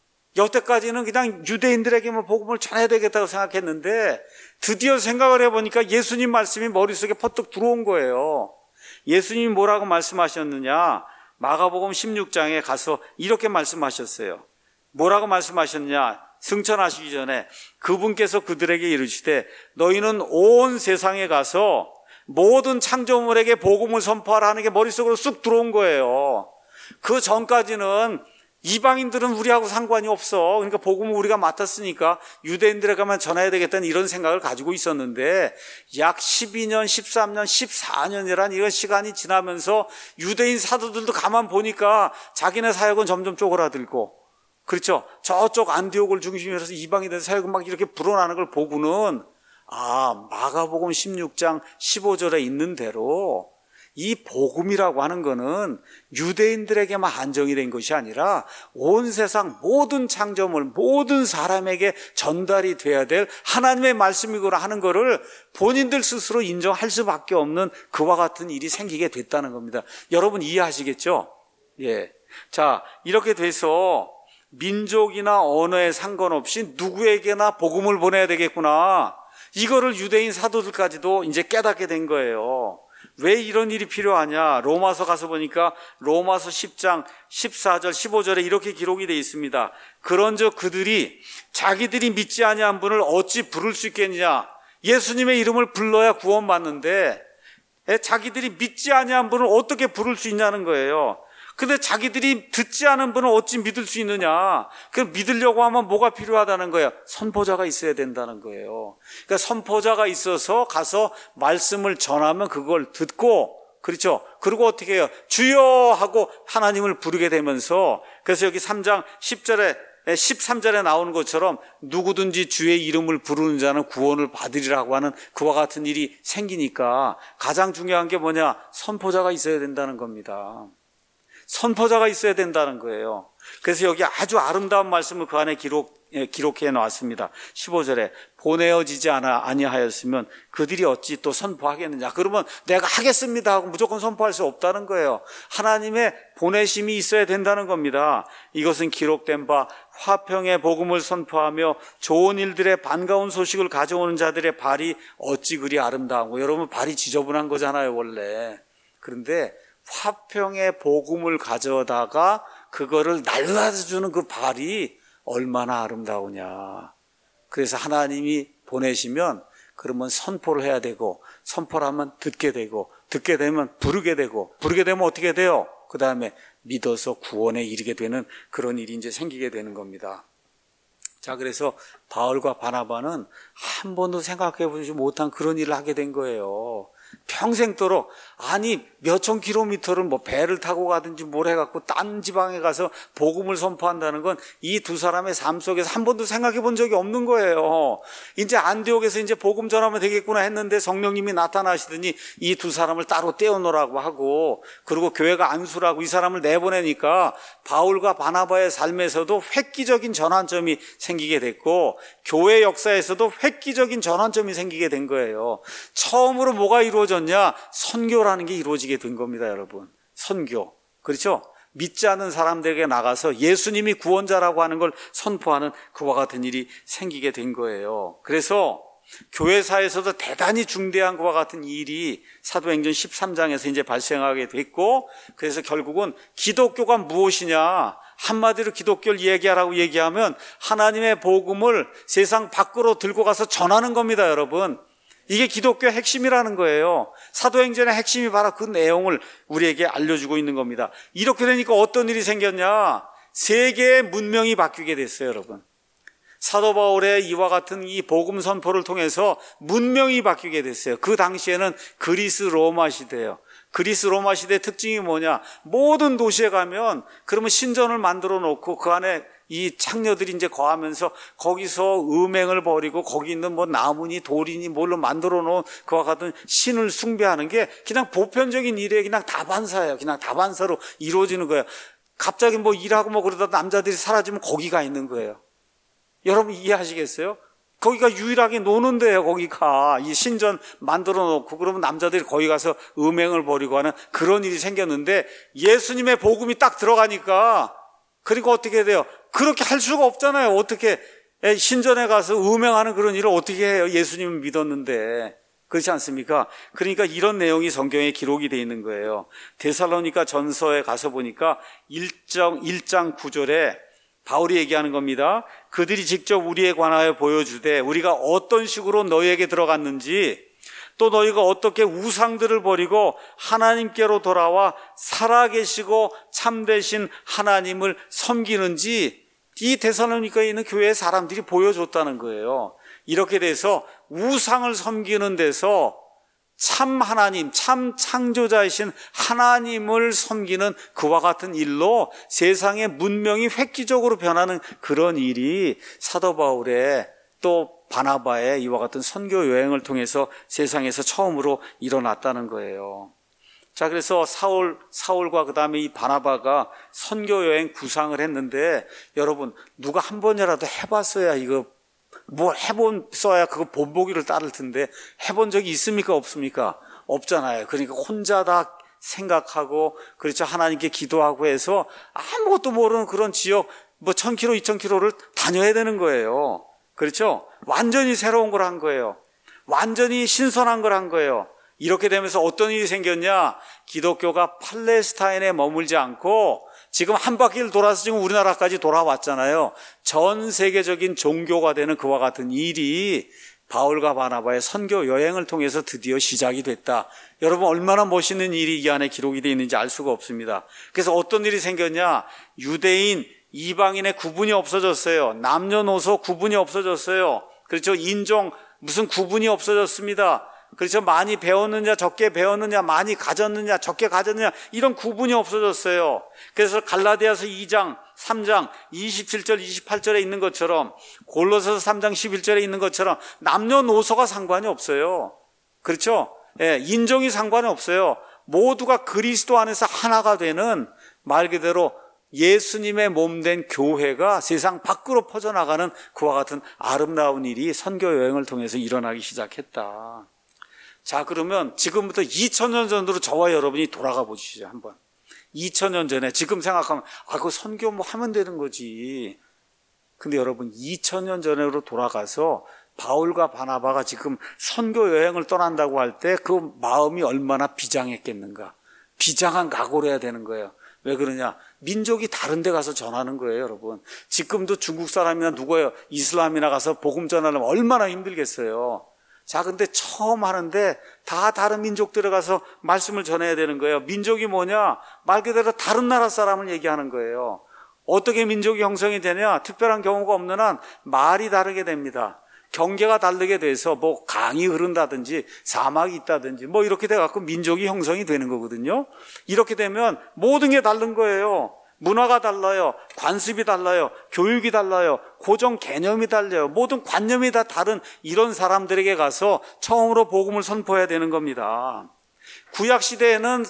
여태까지는 그냥 유대인들에게만 복음을 전해야 되겠다고 생각했는데, 드디어 생각을 해보니까 예수님 말씀이 머릿속에 퍼뜩 들어온 거예요. 예수님이 뭐라고 말씀하셨느냐? 마가복음 십육 장에 가서 이렇게 말씀하셨어요. 뭐라고 말씀하셨냐? 승천하시기 전에 그분께서 그들에게 이르시되 너희는 온 세상에 가서 모든 창조물에게 복음을 선포하라 하는 게 머릿속으로 쑥 들어온 거예요. 그 전까지는 이방인들은 우리하고 상관이 없어. 그러니까 복음을 우리가 맡았으니까 유대인들에게만 전해야 되겠다는 이런 생각을 가지고 있었는데, 약 십이 년, 십삼 년, 십사 년이란 이런 시간이 지나면서 유대인 사도들도 가만 보니까 자기네 사역은 점점 쪼그라들고, 그렇죠? 저쪽 안디옥을 중심으로 해서 이방인들 사역은 막 이렇게 불어나는 걸 보고는, 아, 마가복음 십육 장 십오 절에 있는 대로 이 복음이라고 하는 거는 유대인들에게만 한정이 된 것이 아니라 온 세상 모든 창조물, 모든 사람에게 전달이 돼야 될 하나님의 말씀이구나 하는 거를 본인들 스스로 인정할 수밖에 없는 그와 같은 일이 생기게 됐다는 겁니다. 여러분 이해하시겠죠? 예. 자, 이렇게 돼서 민족이나 언어에 상관없이 누구에게나 복음을 보내야 되겠구나. 이거를 유대인 사도들까지도 이제 깨닫게 된 거예요. 왜 이런 일이 필요하냐? 로마서 가서 보니까 로마서 십 장 십사 절 십오 절에 이렇게 기록이 되어 있습니다. 그런즉 그들이 자기들이 믿지 아니한 분을 어찌 부를 수 있겠느냐? 예수님의 이름을 불러야 구원받는데 자기들이 믿지 아니한 분을 어떻게 부를 수 있냐는 거예요. 근데 자기들이 듣지 않은 분을 어찌 믿을 수 있느냐? 그 믿으려고 하면 뭐가 필요하다는 거예요? 선포자가 있어야 된다는 거예요. 그러니까 선포자가 있어서 가서 말씀을 전하면 그걸 듣고, 그렇죠? 그리고 어떻게 해요? 주여 하고 하나님을 부르게 되면서, 그래서 여기 삼 장 십 절에 십삼 절에 나오는 것처럼 누구든지 주의 이름을 부르는 자는 구원을 받으리라고 하는 그와 같은 일이 생기니까 가장 중요한 게 뭐냐? 선포자가 있어야 된다는 겁니다. 선포자가 있어야 된다는 거예요. 그래서 여기 아주 아름다운 말씀을 그 안에 기록, 기록해 놨습니다. 십오 절에 보내어지지 않아, 아니하였으면 그들이 어찌 또 선포하겠느냐. 그러면 내가 하겠습니다 하고 무조건 선포할 수 없다는 거예요. 하나님의 보내심이 있어야 된다는 겁니다. 이것은 기록된 바 화평의 복음을 선포하며 좋은 일들의 반가운 소식을 가져오는 자들의 발이 어찌 그리 아름다운고. 여러분 발이 지저분한 거잖아요 원래. 그런데 화평의 복음을 가져다가 그거를 날라주는 그 발이 얼마나 아름다우냐. 그래서 하나님이 보내시면 그러면 선포를 해야 되고, 선포를 하면 듣게 되고, 듣게 되면 부르게 되고, 부르게 되면 어떻게 돼요? 그 다음에 믿어서 구원에 이르게 되는 그런 일이 이제 생기게 되는 겁니다. 자, 그래서 바울과 바나바는 한 번도 생각해 보지 못한 그런 일을 하게 된 거예요. 평생도록, 아니 몇천 킬로미터를 뭐 배를 타고 가든지 뭘 해갖고 딴 지방에 가서 복음을 선포한다는 건 이 두 사람의 삶 속에서 한 번도 생각해 본 적이 없는 거예요. 이제 안디옥에서 이제 복음 전하면 되겠구나 했는데 성령님이 나타나시더니 이 두 사람을 따로 떼어놓으라고 하고, 그리고 교회가 안수라고 이 사람을 내보내니까 바울과 바나바의 삶에서도 획기적인 전환점이 생기게 됐고, 교회 역사에서도 획기적인 전환점이 생기게 된 거예요. 처음으로 뭐가 이루어졌냐? 선교라는 게 이루어지게 된 겁니다, 여러분. 선교. 그렇죠? 믿지 않는 사람들에게 나가서 예수님이 구원자라고 하는 걸 선포하는 그와 같은 일이 생기게 된 거예요. 그래서 교회사에서도 대단히 중대한 것과 같은 일이 사도행전 십삼 장에서 이제 발생하게 됐고, 그래서 결국은 기독교가 무엇이냐, 한마디로 기독교를 얘기하라고 얘기하면 하나님의 복음을 세상 밖으로 들고 가서 전하는 겁니다, 여러분. 이게 기독교의 핵심이라는 거예요. 사도행전의 핵심이 바로 그 내용을 우리에게 알려주고 있는 겁니다. 이렇게 되니까 어떤 일이 생겼냐? 세계의 문명이 바뀌게 됐어요, 여러분. 사도 바울의 이와 같은 이 복음 선포를 통해서 문명이 바뀌게 됐어요. 그 당시에는 그리스 로마 시대예요. 그리스 로마 시대의 특징이 뭐냐? 모든 도시에 가면 그러면 신전을 만들어 놓고 그 안에 이 창녀들이 이제 거하면서 거기서 음행을 벌이고 거기 있는 뭐 나무니 돌이니 뭘로 만들어 놓은 그와 같은 신을 숭배하는 게 그냥 보편적인 일이에요. 그냥 다반사예요. 그냥 다반사로 이루어지는 거예요. 갑자기 뭐 일하고 뭐 그러다 남자들이 사라지면 거기 가 있는 거예요. 여러분 이해하시겠어요? 거기가 유일하게 노는 데예요. 거기가 이 신전 만들어 놓고 그러면 남자들이 거기 가서 음행을 벌이고 하는 그런 일이 생겼는데, 예수님의 복음이 딱 들어가니까, 그리고 어떻게 돼요? 그렇게 할 수가 없잖아요. 어떻게 신전에 가서 음행하는 그런 일을 어떻게 해요? 예수님을 믿었는데. 그렇지 않습니까? 그러니까 이런 내용이 성경에 기록이 되어 있는 거예요. 데살로니가 전서에 가서 보니까 일 장, 일 장 구 절에 바울이 얘기하는 겁니다. 그들이 직접 우리에 관하여 보여주되 우리가 어떤 식으로 너희에게 들어갔는지, 또 너희가 어떻게 우상들을 버리고 하나님께로 돌아와 살아계시고 참되신 하나님을 섬기는지 이 데살로니가에 있는 교회의 사람들이 보여줬다는 거예요. 이렇게 돼서 우상을 섬기는 데서 참 하나님, 참 창조자이신 하나님을 섬기는 그와 같은 일로 세상의 문명이 획기적으로 변하는 그런 일이 사도 바울의 또 바나바의 이와 같은 선교 여행을 통해서 세상에서 처음으로 일어났다는 거예요. 자, 그래서 사울, 사울과 그 다음에 이 바나바가 선교 여행 구상을 했는데, 여러분, 누가 한 번이라도 해봤어야 이거, 뭘 해본써야 그거 본보기를 따를 텐데, 해본 적이 있습니까? 없습니까? 없잖아요. 그러니까 혼자 다 생각하고, 그렇죠. 하나님께 기도하고 해서 아무것도 모르는 그런 지역, 뭐 천 킬로미터, 이천 킬로미터를 다녀야 되는 거예요. 그렇죠. 완전히 새로운 걸 한 거예요. 완전히 신선한 걸 한 거예요. 이렇게 되면서 어떤 일이 생겼냐? 기독교가 팔레스타인에 머물지 않고 지금 한 바퀴를 돌아서 지금 우리나라까지 돌아왔잖아요. 전 세계적인 종교가 되는 그와 같은 일이 바울과 바나바의 선교 여행을 통해서 드디어 시작이 됐다. 여러분, 얼마나 멋있는 일이 이 안에 기록이 되어 있는지 알 수가 없습니다. 그래서 어떤 일이 생겼냐? 유대인, 이방인의 구분이 없어졌어요. 남녀노소 구분이 없어졌어요. 그렇죠. 인종 무슨 구분이 없어졌습니다. 그렇죠. 많이 배웠느냐, 적게 배웠느냐, 많이 가졌느냐, 적게 가졌느냐, 이런 구분이 없어졌어요. 그래서 갈라디아서 이 장, 삼 장, 이십칠 절, 이십팔 절에 있는 것처럼, 골로새서 삼 장 십일 절에 있는 것처럼 남녀노소가 상관이 없어요. 그렇죠. 예, 인종이 상관이 없어요. 모두가 그리스도 안에서 하나가 되는, 말 그대로 예수님의 몸된 교회가 세상 밖으로 퍼져나가는 그와 같은 아름다운 일이 선교 여행을 통해서 일어나기 시작했다. 자, 그러면 지금부터 이천 년 전으로 저와 여러분이 돌아가 보시죠, 한번. 이천 년 전에, 지금 생각하면, 아, 그거 선교 뭐 하면 되는 거지. 근데 여러분, 이천 년 전으로 돌아가서 바울과 바나바가 지금 선교 여행을 떠난다고 할 때 그 마음이 얼마나 비장했겠는가. 비장한 각오를 해야 되는 거예요. 왜 그러냐? 민족이 다른 데 가서 전하는 거예요, 여러분. 지금도 중국 사람이나 누구예요? 이슬람이나 가서 복음 전하려면 얼마나 힘들겠어요. 자, 근데 처음 하는데 다 다른 민족들에 가서 말씀을 전해야 되는 거예요. 민족이 뭐냐? 말 그대로 다른 나라 사람을 얘기하는 거예요. 어떻게 민족이 형성이 되냐? 특별한 경우가 없는 한 말이 다르게 됩니다. 경계가 다르게 돼서 뭐 강이 흐른다든지 사막이 있다든지 뭐 이렇게 돼갖고 민족이 형성이 되는 거거든요. 이렇게 되면 모든 게 다른 거예요. 문화가 달라요. 관습이 달라요. 교육이 달라요. 고정 개념이 달라요. 모든 관념이 다 다른 이런 사람들에게 가서 처음으로 복음을 선포해야 되는 겁니다. 구약시대에는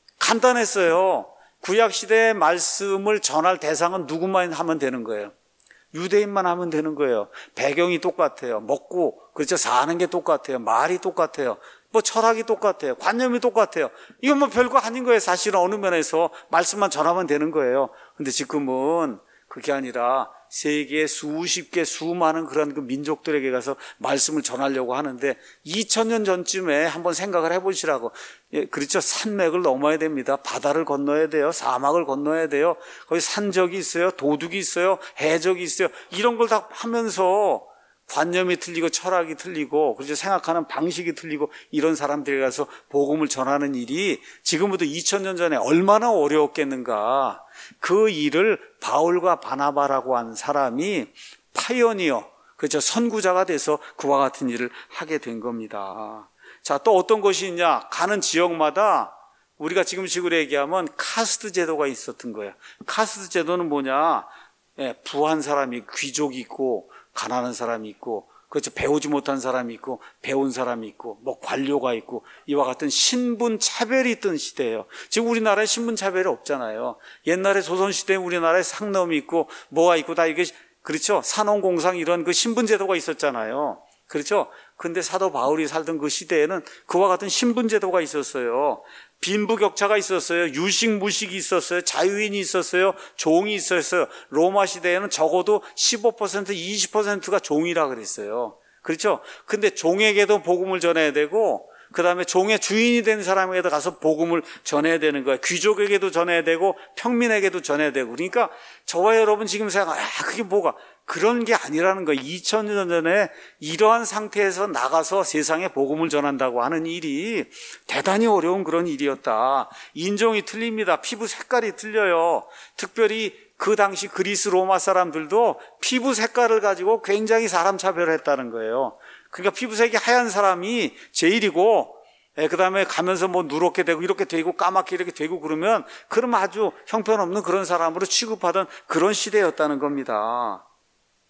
간단했어요. 구약시대의 말씀을 전할 대상은 누구만 하면 되는 거예요. 유대인만 하면 되는 거예요. 배경이 똑같아요. 먹고, 그렇죠. 사는 게 똑같아요. 말이 똑같아요. 뭐 철학이 똑같아요. 관념이 똑같아요. 이건 뭐 별거 아닌 거예요. 사실은 어느 면에서 말씀만 전하면 되는 거예요. 근데 지금은 그게 아니라 세계 수십 개 수많은 그런 그 민족들에게 가서 말씀을 전하려고 하는데 이천 년 전쯤에 한번 생각을 해보시라고. 예, 그렇죠. 산맥을 넘어야 됩니다. 바다를 건너야 돼요. 사막을 건너야 돼요. 거기 산적이 있어요. 도둑이 있어요. 해적이 있어요. 이런 걸 다 하면서 관념이 틀리고 철학이 틀리고 그렇죠. 생각하는 방식이 틀리고 이런 사람들에 가서 복음을 전하는 일이 지금부터 이천 년 전에 얼마나 어려웠겠는가. 그 일을 바울과 바나바라고 하는 사람이 파이어니어, 그렇죠. 선구자가 돼서 그와 같은 일을 하게 된 겁니다. 자, 또 어떤 것이 있냐. 가는 지역마다 우리가 지금 식으로 얘기하면 카스트 제도가 있었던 거예요. 카스트 제도는 뭐냐. 예, 부한 사람이 귀족이 있고 가난한 사람이 있고, 그렇죠. 배우지 못한 사람이 있고, 배운 사람이 있고, 뭐 관료가 있고, 이와 같은 신분 차별이 있던 시대예요. 지금 우리나라에 신분 차별이 없잖아요. 옛날에 조선시대에 우리나라에 상놈이 있고, 뭐가 있고, 다 이게, 그렇죠. 산업공상 이런 그 신분 제도가 있었잖아요. 그렇죠. 근데 사도 바울이 살던 그 시대에는 그와 같은 신분 제도가 있었어요. 빈부격차가 있었어요. 유식, 무식이 있었어요. 자유인이 있었어요. 종이 있었어요. 로마 시대에는 적어도 십오 퍼센트, 이십 퍼센트가 종이라 그랬어요. 그렇죠? 근데 종에게도 복음을 전해야 되고, 그 다음에 종의 주인이 된 사람에게도 가서 복음을 전해야 되는 거예요. 귀족에게도 전해야 되고, 평민에게도 전해야 되고. 그러니까 저와 여러분 지금 생각, 아, 그게 뭐가, 그런 게 아니라는 거예요. 이천 년 전에 이러한 상태에서 나가서 세상에 복음을 전한다고 하는 일이 대단히 어려운 그런 일이었다. 인종이 틀립니다. 피부 색깔이 틀려요. 특별히 그 당시 그리스 로마 사람들도 피부 색깔을 가지고 굉장히 사람 차별을 했다는 거예요. 그러니까 피부색이 하얀 사람이 제일이고, 예, 그 다음에 가면서 뭐 누렇게 되고 이렇게 되고 까맣게 이렇게 되고 그러면 그럼 아주 형편없는 그런 사람으로 취급하던 그런 시대였다는 겁니다.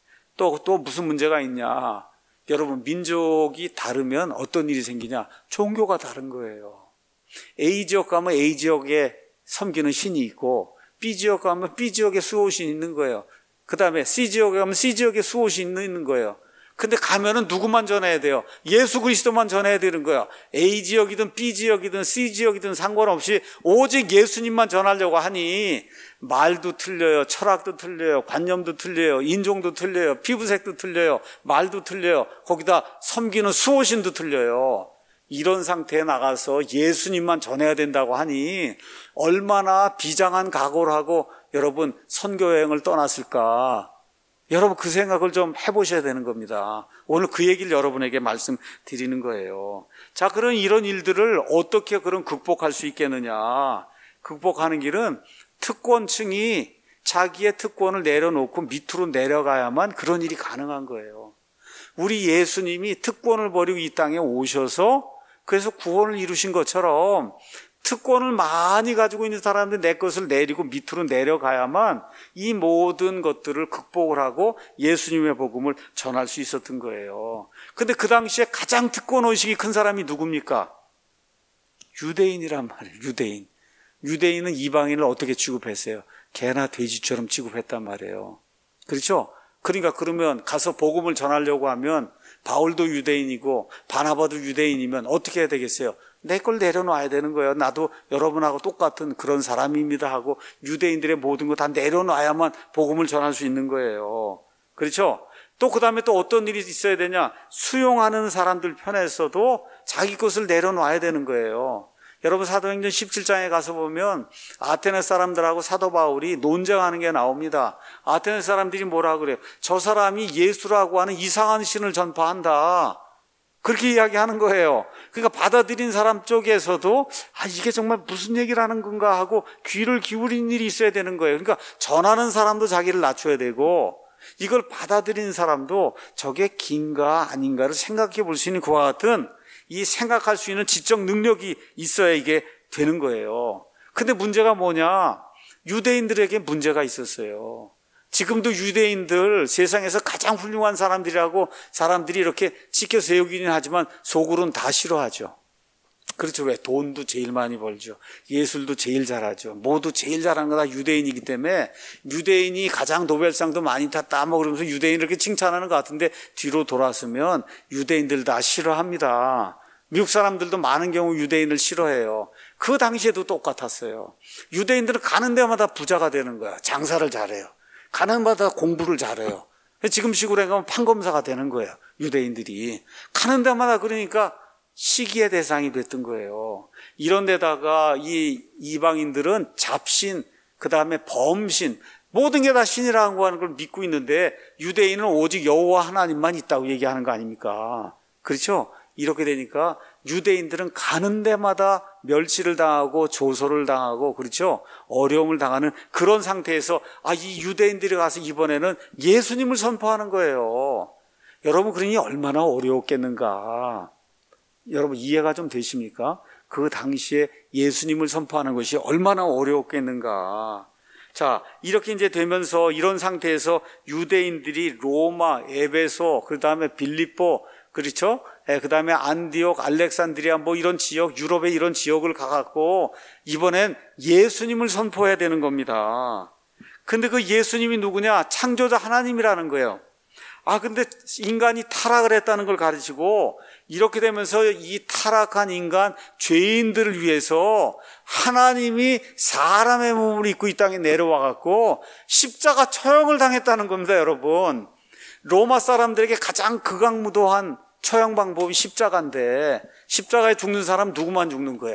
또, 또 무슨 문제가 있냐. 여러분, 민족이 다르면 어떤 일이 생기냐. 종교가 다른 거예요. A 지역 가면 A 지역에 섬기는 신이 있고 B 지역 가면 B 지역에 수호신이 있는 거예요. 그 다음에 C 지역에 가면 C 지역에 수호신이 있는 거예요. 근데 가면은 누구만 전해야 돼요? 예수 그리스도만 전해야 되는 거야. A 지역이든 B 지역이든 C 지역이든 상관없이 오직 예수님만 전하려고 하니 말도 틀려요. 철학도 틀려요. 관념도 틀려요. 인종도 틀려요. 피부색도 틀려요. 말도 틀려요. 거기다 섬기는 수호신도 틀려요. 이런 상태에 나가서 예수님만 전해야 된다고 하니 얼마나 비장한 각오를 하고 여러분 선교여행을 떠났을까. 여러분 그 생각을 좀 해보셔야 되는 겁니다. 오늘 그 얘기를 여러분에게 말씀드리는 거예요. 자, 그런 이런 일들을 어떻게 그런 극복할 수 있겠느냐. 극복하는 길은 특권층이 자기의 특권을 내려놓고 밑으로 내려가야만 그런 일이 가능한 거예요. 우리 예수님이 특권을 버리고 이 땅에 오셔서 그래서 구원을 이루신 것처럼 특권을 많이 가지고 있는 사람들 내 것을 내리고 밑으로 내려가야만 이 모든 것들을 극복을 하고 예수님의 복음을 전할 수 있었던 거예요. 근데 그 당시에 가장 특권의식이 큰 사람이 누굽니까? 유대인이란 말이에요. 유대인. 유대인은 이방인을 어떻게 취급했어요? 개나 돼지처럼 취급했단 말이에요. 그렇죠? 그러니까 그러면 가서 복음을 전하려고 하면 바울도 유대인이고 바나바도 유대인이면 어떻게 해야 되겠어요? 내 걸 내려놔야 되는 거예요. 나도 여러분하고 똑같은 그런 사람입니다 하고 유대인들의 모든 거 다 내려놔야만 복음을 전할 수 있는 거예요. 그렇죠? 또 그 다음에 또 어떤 일이 있어야 되냐? 수용하는 사람들 편에서도 자기 것을 내려놔야 되는 거예요. 여러분 사도행전 십칠 장에 가서 보면 아테네 사람들하고 사도 바울이 논쟁하는 게 나옵니다. 아테네 사람들이 뭐라 그래요? 저 사람이 예수라고 하는 이상한 신을 전파한다. 그렇게 이야기하는 거예요. 그러니까 받아들인 사람 쪽에서도 아 이게 정말 무슨 얘기를 하는 건가 하고 귀를 기울이는 일이 있어야 되는 거예요. 그러니까 전하는 사람도 자기를 낮춰야 되고 이걸 받아들인 사람도 저게 긴가 아닌가를 생각해 볼 수 있는 그와 같은 이 생각할 수 있는 지적 능력이 있어야 이게 되는 거예요. 근데 문제가 뭐냐? 유대인들에게 문제가 있었어요. 지금도 유대인들 세상에서 가장 훌륭한 사람들이라고 사람들이 이렇게 지켜 세우기는 하지만 속으로는 다 싫어하죠. 그렇죠. 왜? 돈도 제일 많이 벌죠. 예술도 제일 잘하죠. 모두 제일 잘하는 거 다 유대인이기 때문에 유대인이 가장 노벨상도 많이 탔다 뭐 그러면서 유대인을 이렇게 칭찬하는 것 같은데 뒤로 돌아서면 유대인들 다 싫어합니다. 미국 사람들도 많은 경우 유대인을 싫어해요. 그 당시에도 똑같았어요. 유대인들은 가는 데마다 부자가 되는 거야. 장사를 잘해요. 가는 데마다 공부를 잘해요. 지금 식으로 가면 판검사가 되는 거예요. 유대인들이. 가는 데마다 그러니까 시기의 대상이 됐던 거예요. 이런 데다가 이 이방인들은 잡신, 그 다음에 범신, 모든 게 다 신이라고 하는 걸 믿고 있는데 유대인은 오직 여호와 하나님만 있다고 얘기하는 거 아닙니까? 그렇죠? 이렇게 되니까 유대인들은 가는 데마다 멸시를 당하고 조소를 당하고 그렇죠? 어려움을 당하는 그런 상태에서 아, 이 유대인들이 가서 이번에는 예수님을 선포하는 거예요. 여러분 그러니 얼마나 어려웠겠는가. 여러분 이해가 좀 되십니까? 그 당시에 예수님을 선포하는 것이 얼마나 어려웠겠는가. 자, 이렇게 이제 되면서 이런 상태에서 유대인들이 로마, 에베소, 그 다음에 빌립보, 그렇죠? 예, 그 다음에 안디옥, 알렉산드리아 뭐 이런 지역, 유럽의 이런 지역을 가갖고 이번엔 예수님을 선포해야 되는 겁니다. 근데 그 예수님이 누구냐? 창조자 하나님이라는 거예요. 아, 근데 인간이 타락을 했다는 걸 가르치고 이렇게 되면서 이 타락한 인간, 죄인들을 위해서 하나님이 사람의 몸을 입고 이 땅에 내려와갖고 십자가 처형을 당했다는 겁니다, 여러분. 로마 사람들에게 가장 극악무도한 처형 방법이 십자가인데 십자가에 죽는 사람 누구만 죽는 거예요?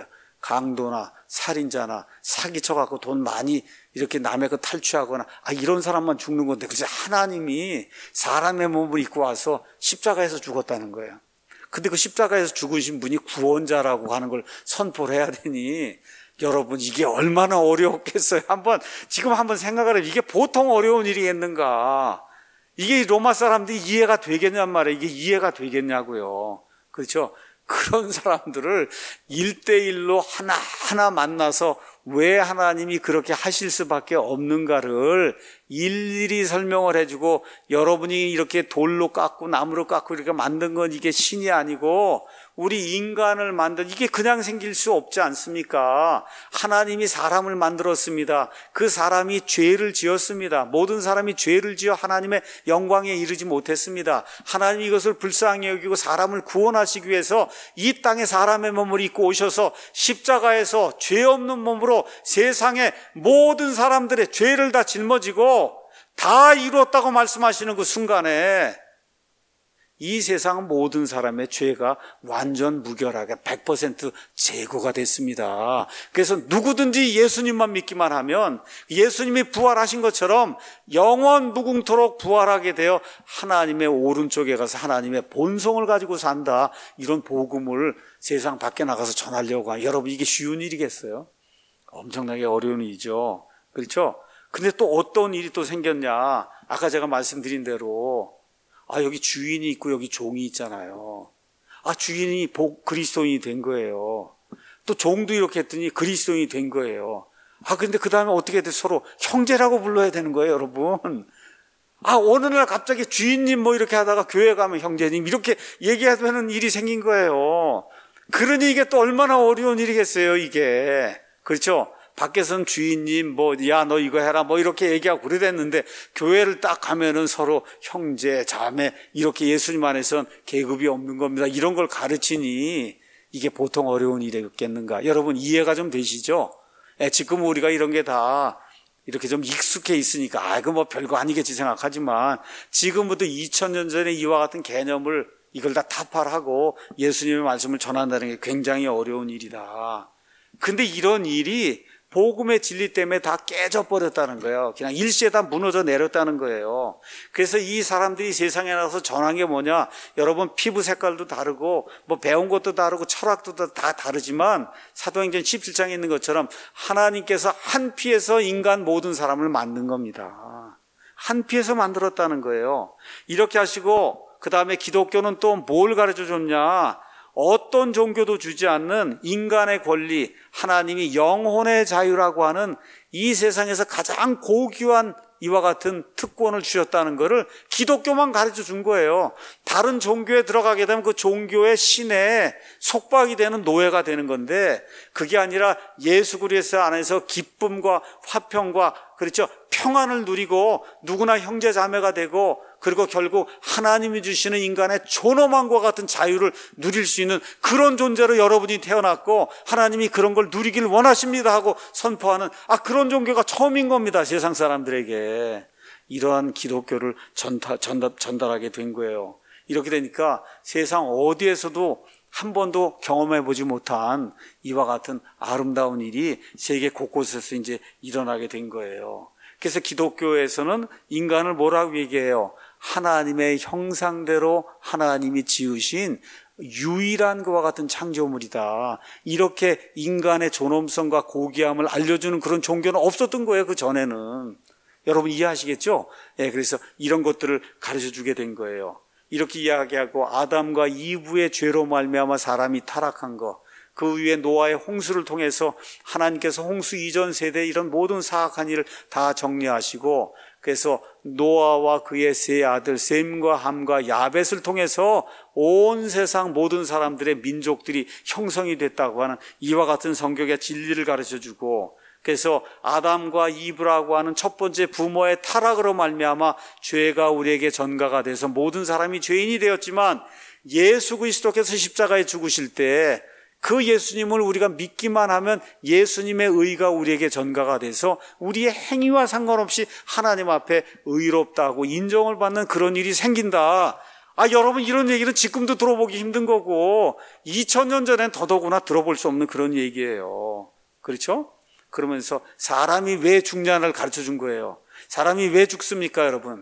강도나 살인자나 사기쳐갖고 돈 많이 이렇게 남의 거 탈취하거나 아 이런 사람만 죽는 건데 그래서 하나님이 사람의 몸을 입고 와서 십자가에서 죽었다는 거예요. 근데 그 십자가에서 죽으신 분이 구원자라고 하는 걸 선포를 해야 되니 여러분 이게 얼마나 어려웠겠어요. 한번 지금 한번 생각을 해요. 이게 보통 어려운 일이겠는가. 이게 로마 사람들이 이해가 되겠냔 말이에요. 이게 이해가 되겠냐고요. 그렇죠? 그런 사람들을 일대일로 하나하나 만나서 왜 하나님이 그렇게 하실 수밖에 없는가를 일일이 설명을 해주고, 여러분이 이렇게 돌로 깎고 나무로 깎고 이렇게 만든 건 이게 신이 아니고 우리 인간을 만든, 이게 그냥 생길 수 없지 않습니까? 하나님이 사람을 만들었습니다. 그 사람이 죄를 지었습니다. 모든 사람이 죄를 지어 하나님의 영광에 이르지 못했습니다. 하나님이 이것을 불쌍히 여기고 사람을 구원하시기 위해서 이 땅에 사람의 몸을 입고 오셔서 십자가에서 죄 없는 몸으로 세상의 모든 사람들의 죄를 다 짊어지고 다 이루었다고 말씀하시는 그 순간에 이 세상 모든 사람의 죄가 완전 무결하게 백 퍼센트 제거가 됐습니다. 그래서 누구든지 예수님만 믿기만 하면 예수님이 부활하신 것처럼 영원 무궁토록 부활하게 되어 하나님의 오른쪽에 가서 하나님의 본성을 가지고 산다. 이런 복음을 세상 밖에 나가서 전하려고 하는, 여러분 이게 쉬운 일이겠어요? 엄청나게 어려운 일이죠. 그렇죠? 근데 또 어떤 일이 또 생겼냐? 아까 제가 말씀드린 대로 아, 여기 주인이 있고 여기 종이 있잖아요. 아, 주인이 복 그리스도인이 된 거예요. 또 종도 이렇게 했더니 그리스도인이 된 거예요. 아, 근데 그 다음에 어떻게 돼? 서로 형제라고 불러야 되는 거예요, 여러분. 아, 어느 날 갑자기 주인님 뭐 이렇게 하다가 교회 가면 형제님 이렇게 얘기하면 일이 생긴 거예요. 그러니 이게 또 얼마나 어려운 일이겠어요, 이게. 그렇죠? 밖에서는 주인님 뭐 야 너 이거 해라 뭐 이렇게 얘기하고 그랬는데 교회를 딱 가면은 서로 형제 자매 이렇게 예수님 안에서는 계급이 없는 겁니다. 이런 걸 가르치니 이게 보통 어려운 일이겠는가? 여러분 이해가 좀 되시죠? 예, 지금 우리가 이런 게 다 이렇게 좀 익숙해 있으니까 아 이거 뭐 별거 아니겠지 생각하지만 지금부터 이천 년 전에 이와 같은 개념을 이걸 다 타파하고 예수님의 말씀을 전한다는 게 굉장히 어려운 일이다. 근데 이런 일이 복음의 진리 때문에 다 깨져버렸다는 거예요. 그냥 일시에 다 무너져 내렸다는 거예요. 그래서 이 사람들이 세상에 나가서 전한 게 뭐냐? 여러분 피부 색깔도 다르고 뭐 배운 것도 다르고 철학도 다 다르지만 사도행전 십칠 장에 있는 것처럼 하나님께서 한 피에서 인간 모든 사람을 만든 겁니다. 한 피에서 만들었다는 거예요. 이렇게 하시고 그 다음에 기독교는 또 뭘 가르쳐 줬냐? 어떤 종교도 주지 않는 인간의 권리, 하나님이 영혼의 자유라고 하는 이 세상에서 가장 고귀한 이와 같은 특권을 주셨다는 것을 기독교만 가르쳐 준 거예요. 다른 종교에 들어가게 되면 그 종교의 신에 속박이 되는 노예가 되는 건데 그게 아니라 예수 그리스도 안에서 기쁨과 화평과 그렇죠? 평안을 누리고 누구나 형제 자매가 되고 그리고 결국 하나님이 주시는 인간의 존엄함과 같은 자유를 누릴 수 있는 그런 존재로 여러분이 태어났고 하나님이 그런 걸 누리길 원하십니다 하고 선포하는 아 그런 종교가 처음인 겁니다. 세상 사람들에게. 이러한 기독교를 전달, 전달, 전달하게 된 거예요. 이렇게 되니까 세상 어디에서도 한 번도 경험해보지 못한 이와 같은 아름다운 일이 세계 곳곳에서 이제 일어나게 된 거예요. 그래서 기독교에서는 인간을 뭐라고 얘기해요? 하나님의 형상대로 하나님이 지으신 유일한 그와 같은 창조물이다. 이렇게 인간의 존엄성과 고귀함을 알려주는 그런 종교는 없었던 거예요, 그 전에는. 여러분 이해하시겠죠? 예, 그래서 이런 것들을 가르쳐주게 된 거예요. 이렇게 이야기하고 아담과 이브의 죄로 말미암아 사람이 타락한 것, 그 위에 노아의 홍수를 통해서 하나님께서 홍수 이전 세대 이런 모든 사악한 일을 다 정리하시고 그래서 노아와 그의 세 아들 셈과 함과 야벳을 통해서 온 세상 모든 사람들의 민족들이 형성이 됐다고 하는 이와 같은 성경의 진리를 가르쳐주고 그래서 아담과 이브라고 하는 첫 번째 부모의 타락으로 말미암아 죄가 우리에게 전가가 돼서 모든 사람이 죄인이 되었지만 예수 그리스도께서 십자가에 죽으실 때 그 예수님을 우리가 믿기만 하면 예수님의 의가 우리에게 전가가 돼서 우리의 행위와 상관없이 하나님 앞에 의롭다고 인정을 받는 그런 일이 생긴다. 아, 여러분 이런 얘기는 지금도 들어보기 힘든 거고 이천 년 전엔 더더구나 들어볼 수 없는 그런 얘기예요. 그렇죠? 그러면서 사람이 왜 죽냐를 가르쳐 준 거예요. 사람이 왜 죽습니까, 여러분?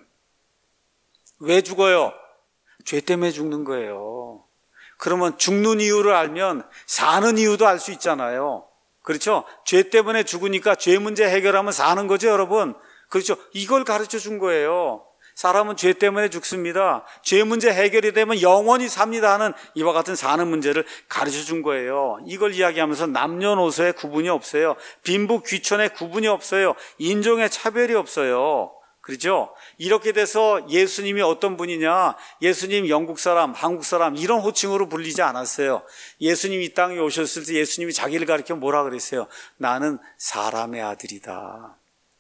왜 죽어요? 죄 때문에 죽는 거예요. 그러면 죽는 이유를 알면 사는 이유도 알 수 있잖아요. 그렇죠? 죄 때문에 죽으니까 죄 문제 해결하면 사는 거죠, 여러분. 그렇죠? 이걸 가르쳐 준 거예요. 사람은 죄 때문에 죽습니다. 죄 문제 해결이 되면 영원히 삽니다 하는 이와 같은 사는 문제를 가르쳐 준 거예요. 이걸 이야기하면서 남녀노소의 구분이 없어요. 빈부 귀천의 구분이 없어요. 인종의 차별이 없어요. 그렇죠? 이렇게 돼서 예수님이 어떤 분이냐, 예수님 영국 사람, 한국 사람 이런 호칭으로 불리지 않았어요. 예수님이 이 땅에 오셨을 때 예수님이 자기를 가리켜 뭐라 그랬어요? 나는 사람의 아들이다.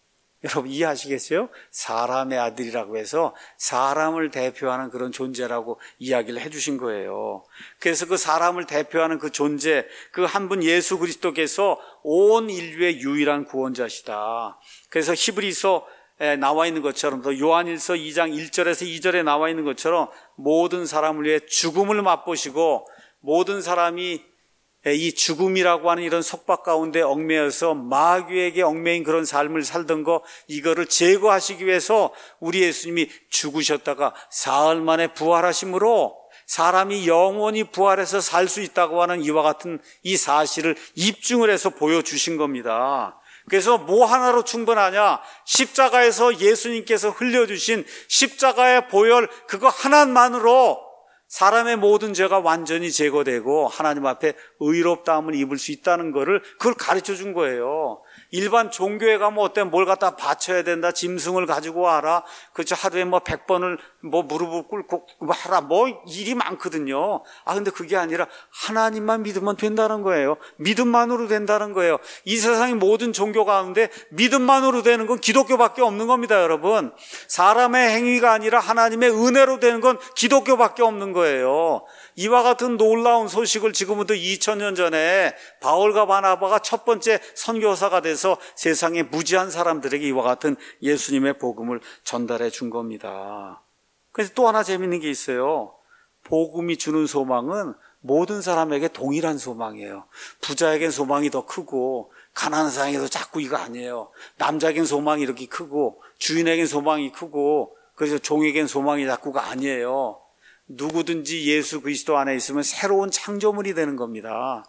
여러분 이해하시겠어요? 사람의 아들이라고 해서 사람을 대표하는 그런 존재라고 이야기를 해주신 거예요. 그래서 그 사람을 대표하는 그 존재, 그 한 분 예수 그리스도께서 온 인류의 유일한 구원자시다. 그래서 히브리서에 나와 있는 것처럼, 또 요한일서 이 장 일 절에서 이 절에 나와 있는 것처럼 모든 사람을 위해 죽음을 맛보시고 모든 사람이 이 죽음이라고 하는 이런 속박 가운데 얽매여서 마귀에게 얽매인 그런 삶을 살던 거, 이거를 제거하시기 위해서 우리 예수님이 죽으셨다가 사흘 만에 부활하심으로 사람이 영원히 부활해서 살 수 있다고 하는 이와 같은 이 사실을 입증을 해서 보여주신 겁니다. 그래서 뭐 하나로 충분하냐? 십자가에서 예수님께서 흘려주신 십자가의 보혈, 그거 하나만으로 사람의 모든 죄가 완전히 제거되고 하나님 앞에 의롭다함을 입을 수 있다는 거를 그걸 가르쳐 준 거예요. 일반 종교에 가면 어때? 뭘 갖다 바쳐야 된다, 짐승을 가지고 와라, 그렇죠? 하루에 뭐 백 번을 뭐 무릎을 꿇고 하라, 뭐 일이 많거든요. 아 근데 그게 아니라 하나님만 믿으면 된다는 거예요. 믿음만으로 된다는 거예요. 이 세상의 모든 종교 가운데 믿음만으로 되는 건 기독교밖에 없는 겁니다, 여러분. 사람의 행위가 아니라 하나님의 은혜로 되는 건 기독교밖에 없는 거예요. 이와 같은 놀라운 소식을 지금부터 이천 년 전에 바울과 바나바가 첫 번째 선교사가 돼서 세상의 무지한 사람들에게 이와 같은 예수님의 복음을 전달해 준 겁니다. 그래서 또 하나 재밌는 게 있어요. 복음이 주는 소망은 모든 사람에게 동일한 소망이에요. 부자에겐 소망이 더 크고 가난한 사람에게도 자꾸 이거 아니에요. 남자에겐 소망이 이렇게 크고 주인에겐 소망이 크고 그래서 종에겐 소망이 자꾸가 아니에요. 누구든지 예수 그리스도 안에 있으면 새로운 창조물이 되는 겁니다.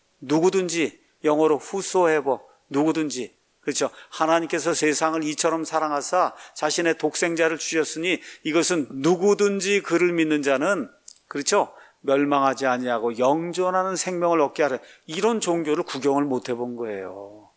누구든지, 영어로 whosoever, 누구든지, 그렇죠? 하나님께서 세상을 이처럼 사랑하사 자신의 독생자를 주셨으니 이것은 누구든지 그를 믿는 자는, 그렇죠? 멸망하지 아니하고 영존하는 생명을 얻게 하려, 이런 종교를 구경을 못 해본 거예요.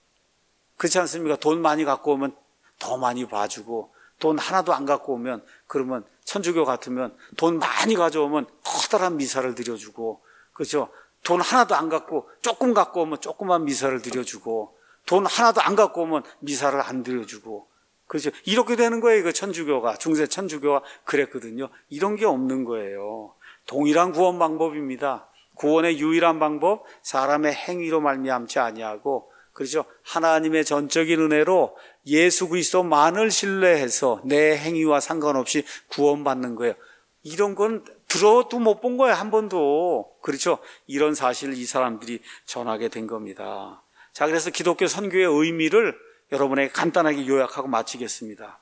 그렇지 않습니까? 돈 많이 갖고 오면 더 많이 봐주고, 돈 하나도 안 갖고 오면, 그러면 천주교 같으면 돈 많이 가져오면 커다란 미사를 드려주고, 그렇죠? 돈 하나도 안 갖고 조금 갖고 오면 조그만 미사를 드려주고, 돈 하나도 안 갖고 오면 미사를 안 드려주고, 그렇죠? 이렇게 되는 거예요. 이거 천주교가, 중세 천주교가 그랬거든요. 이런 게 없는 거예요. 동일한 구원 방법입니다. 구원의 유일한 방법, 사람의 행위로 말미암지 아니하고, 그렇죠? 하나님의 전적인 은혜로 예수 그리스도만을 신뢰해서 내 행위와 상관없이 구원받는 거예요. 이런 건 들어도 못 본 거예요, 한 번도. 그렇죠? 이런 사실을 이 사람들이 전하게 된 겁니다. 자, 그래서 기독교 선교의 의미를 여러분에게 간단하게 요약하고 마치겠습니다.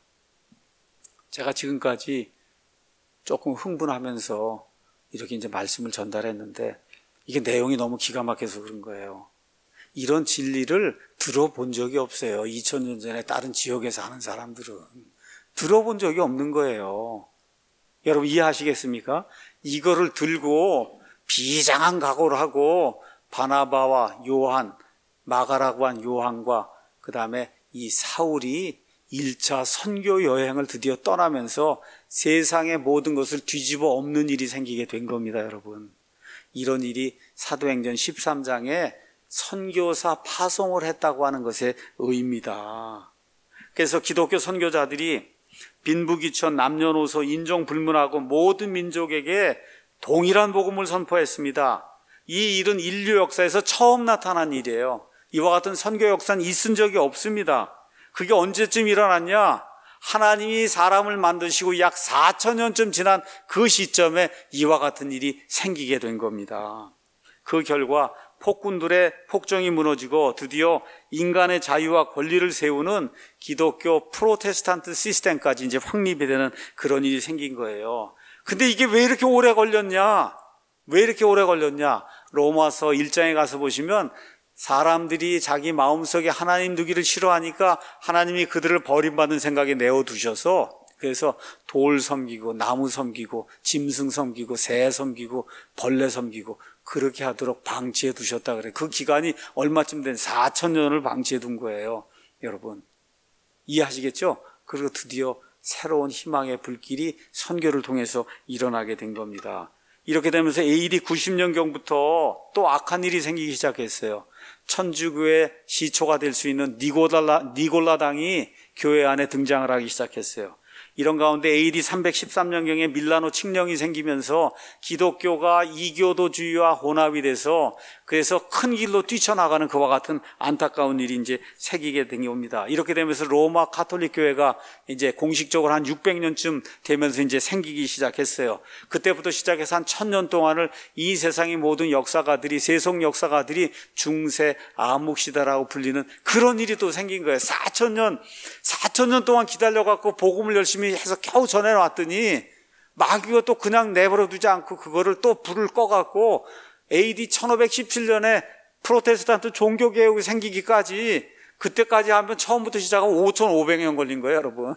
제가 지금까지 조금 흥분하면서 이렇게 이제 말씀을 전달했는데 이게 내용이 너무 기가 막혀서 그런 거예요. 이런 진리를 들어본 적이 없어요. 이천 년 전에 다른 지역에 사는 사람들은 들어본 적이 없는 거예요. 여러분 이해하시겠습니까? 이거를 들고 비장한 각오를 하고 바나바와 요한, 마가라고 한 요한과 그 다음에 이 사울이 일 차 선교 여행을 드디어 떠나면서 세상의 모든 것을 뒤집어 엎는 일이 생기게 된 겁니다, 여러분. 이런 일이 사도행전 십삼 장에 선교사 파송을 했다고 하는 것의 의미다. 그래서 기독교 선교자들이 빈부귀천, 남녀노소, 인종 불문하고 모든 민족에게 동일한 복음을 선포했습니다. 이 일은 인류 역사에서 처음 나타난 일이에요. 이와 같은 선교 역사는 있은 적이 없습니다. 그게 언제쯤 일어났냐? 하나님이 사람을 만드시고 약 사천 년쯤 지난 그 시점에 이와 같은 일이 생기게 된 겁니다. 그 결과 폭군들의 폭정이 무너지고 드디어 인간의 자유와 권리를 세우는 기독교 프로테스탄트 시스템까지 이제 확립이 되는 그런 일이 생긴 거예요. 근데 이게 왜 이렇게 오래 걸렸냐? 왜 이렇게 오래 걸렸냐? 로마서 일 장에 가서 보시면 사람들이 자기 마음속에 하나님 두기를 싫어하니까 하나님이 그들을 버림받는 생각에 내어두셔서 그래서 돌 섬기고 나무 섬기고 짐승 섬기고 새 섬기고 벌레 섬기고 그렇게 하도록 방치해 두셨다 그래요. 그 기간이 얼마쯤 된 사천 년을 방치해 둔 거예요. 여러분 이해하시겠죠? 그리고 드디어 새로운 희망의 불길이 선교를 통해서 일어나게 된 겁니다. 이렇게 되면서 에이디 구십 년경부터 또 악한 일이 생기기 시작했어요. 천주교의 시초가 될 수 있는 니골라, 니골라당이 교회 안에 등장을 하기 시작했어요. 이런 가운데 에이디 삼백십삼 년경에 밀라노 칙령이 생기면서 기독교가 이교도주의와 혼합이 돼서 그래서 큰 길로 뛰쳐나가는 그와 같은 안타까운 일이 이제 생기게 된 겁니다. 이렇게 되면서 로마 가톨릭 교회가 이제 공식적으로 한 육백 년쯤 되면서 이제 생기기 시작했어요. 그때부터 시작해서 한 천 년 동안을 이 세상의 모든 역사가들이, 세속 역사가들이 중세 암흑시대라고 불리는 그런 일이 또 생긴 거예요. 사천 년, 사천 년 동안 기다려갖고 복음을 열심히 해서 겨우 전해놨더니 마귀가 또 그냥 내버려 두지 않고 그거를 또 불을 꺼갖고 에이디 천오백십칠 년에 프로테스탄트 종교개혁이 생기기까지 그때까지 하면 처음부터 시작하면 오천오백 년 걸린 거예요, 여러분.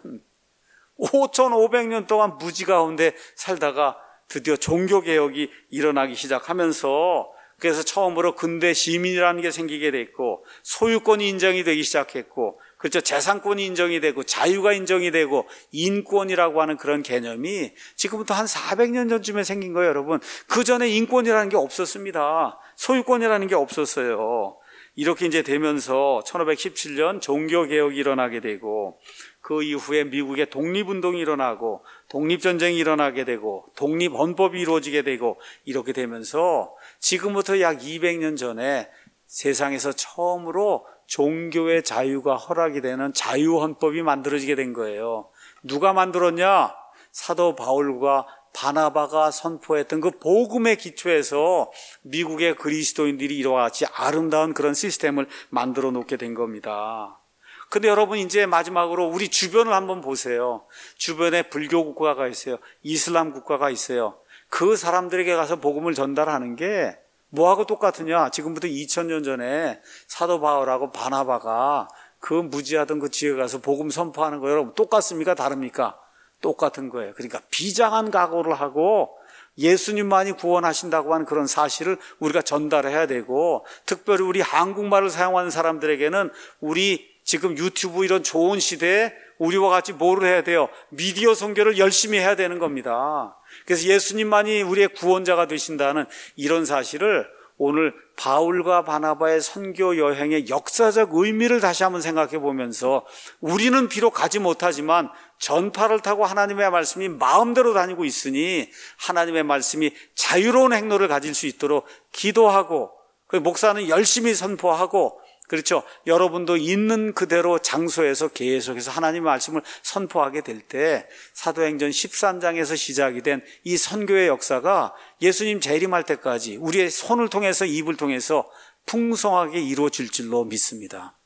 오천오백 년 동안 무지 가운데 살다가 드디어 종교개혁이 일어나기 시작하면서 그래서 처음으로 근대 시민이라는 게 생기게 됐고 소유권이 인정이 되기 시작했고 그렇죠. 재산권이 인정이 되고 자유가 인정이 되고 인권이라고 하는 그런 개념이 지금부터 한 사백 년 전쯤에 생긴 거예요, 여러분. 그 전에 인권이라는 게 없었습니다. 소유권이라는 게 없었어요. 이렇게 이제 되면서 천오백십칠 년 종교개혁이 일어나게 되고 그 이후에 미국의 독립운동이 일어나고 독립전쟁이 일어나게 되고 독립헌법이 이루어지게 되고 이렇게 되면서 지금부터 약 이백 년 전에 세상에서 처음으로 종교의 자유가 허락이 되는 자유헌법이 만들어지게 된 거예요. 누가 만들었냐? 사도 바울과 바나바가 선포했던 그 복음의 기초에서 미국의 그리스도인들이 이와 같이 아름다운 그런 시스템을 만들어 놓게 된 겁니다. 근데 여러분 이제 마지막으로 우리 주변을 한번 보세요. 주변에 불교 국가가 있어요. 이슬람 국가가 있어요. 그 사람들에게 가서 복음을 전달하는 게 뭐하고 똑같으냐? 지금부터 이천 년 전에 사도 바울하고 바나바가 그 무지하던 그 지역에 가서 복음 선포하는 거 여러분 똑같습니까? 다릅니까? 똑같은 거예요. 그러니까 비장한 각오를 하고 예수님만이 구원하신다고 하는 그런 사실을 우리가 전달해야 되고 특별히 우리 한국말을 사용하는 사람들에게는 우리 지금 유튜브 이런 좋은 시대에 우리와 같이 뭐를 해야 돼요? 미디어 선교를 열심히 해야 되는 겁니다. 그래서 예수님만이 우리의 구원자가 되신다는 이런 사실을 오늘 바울과 바나바의 선교 여행의 역사적 의미를 다시 한번 생각해 보면서 우리는 비록 가지 못하지만 전파를 타고 하나님의 말씀이 마음대로 다니고 있으니 하나님의 말씀이 자유로운 행로를 가질 수 있도록 기도하고 그 목사는 열심히 선포하고 그렇죠. 여러분도 있는 그대로 장소에서 계속해서 하나님의 말씀을 선포하게 될 때 사도행전 십삼 장에서 시작이 된 이 선교의 역사가 예수님 재림할 때까지 우리의 손을 통해서 입을 통해서 풍성하게 이루어질 줄로 믿습니다.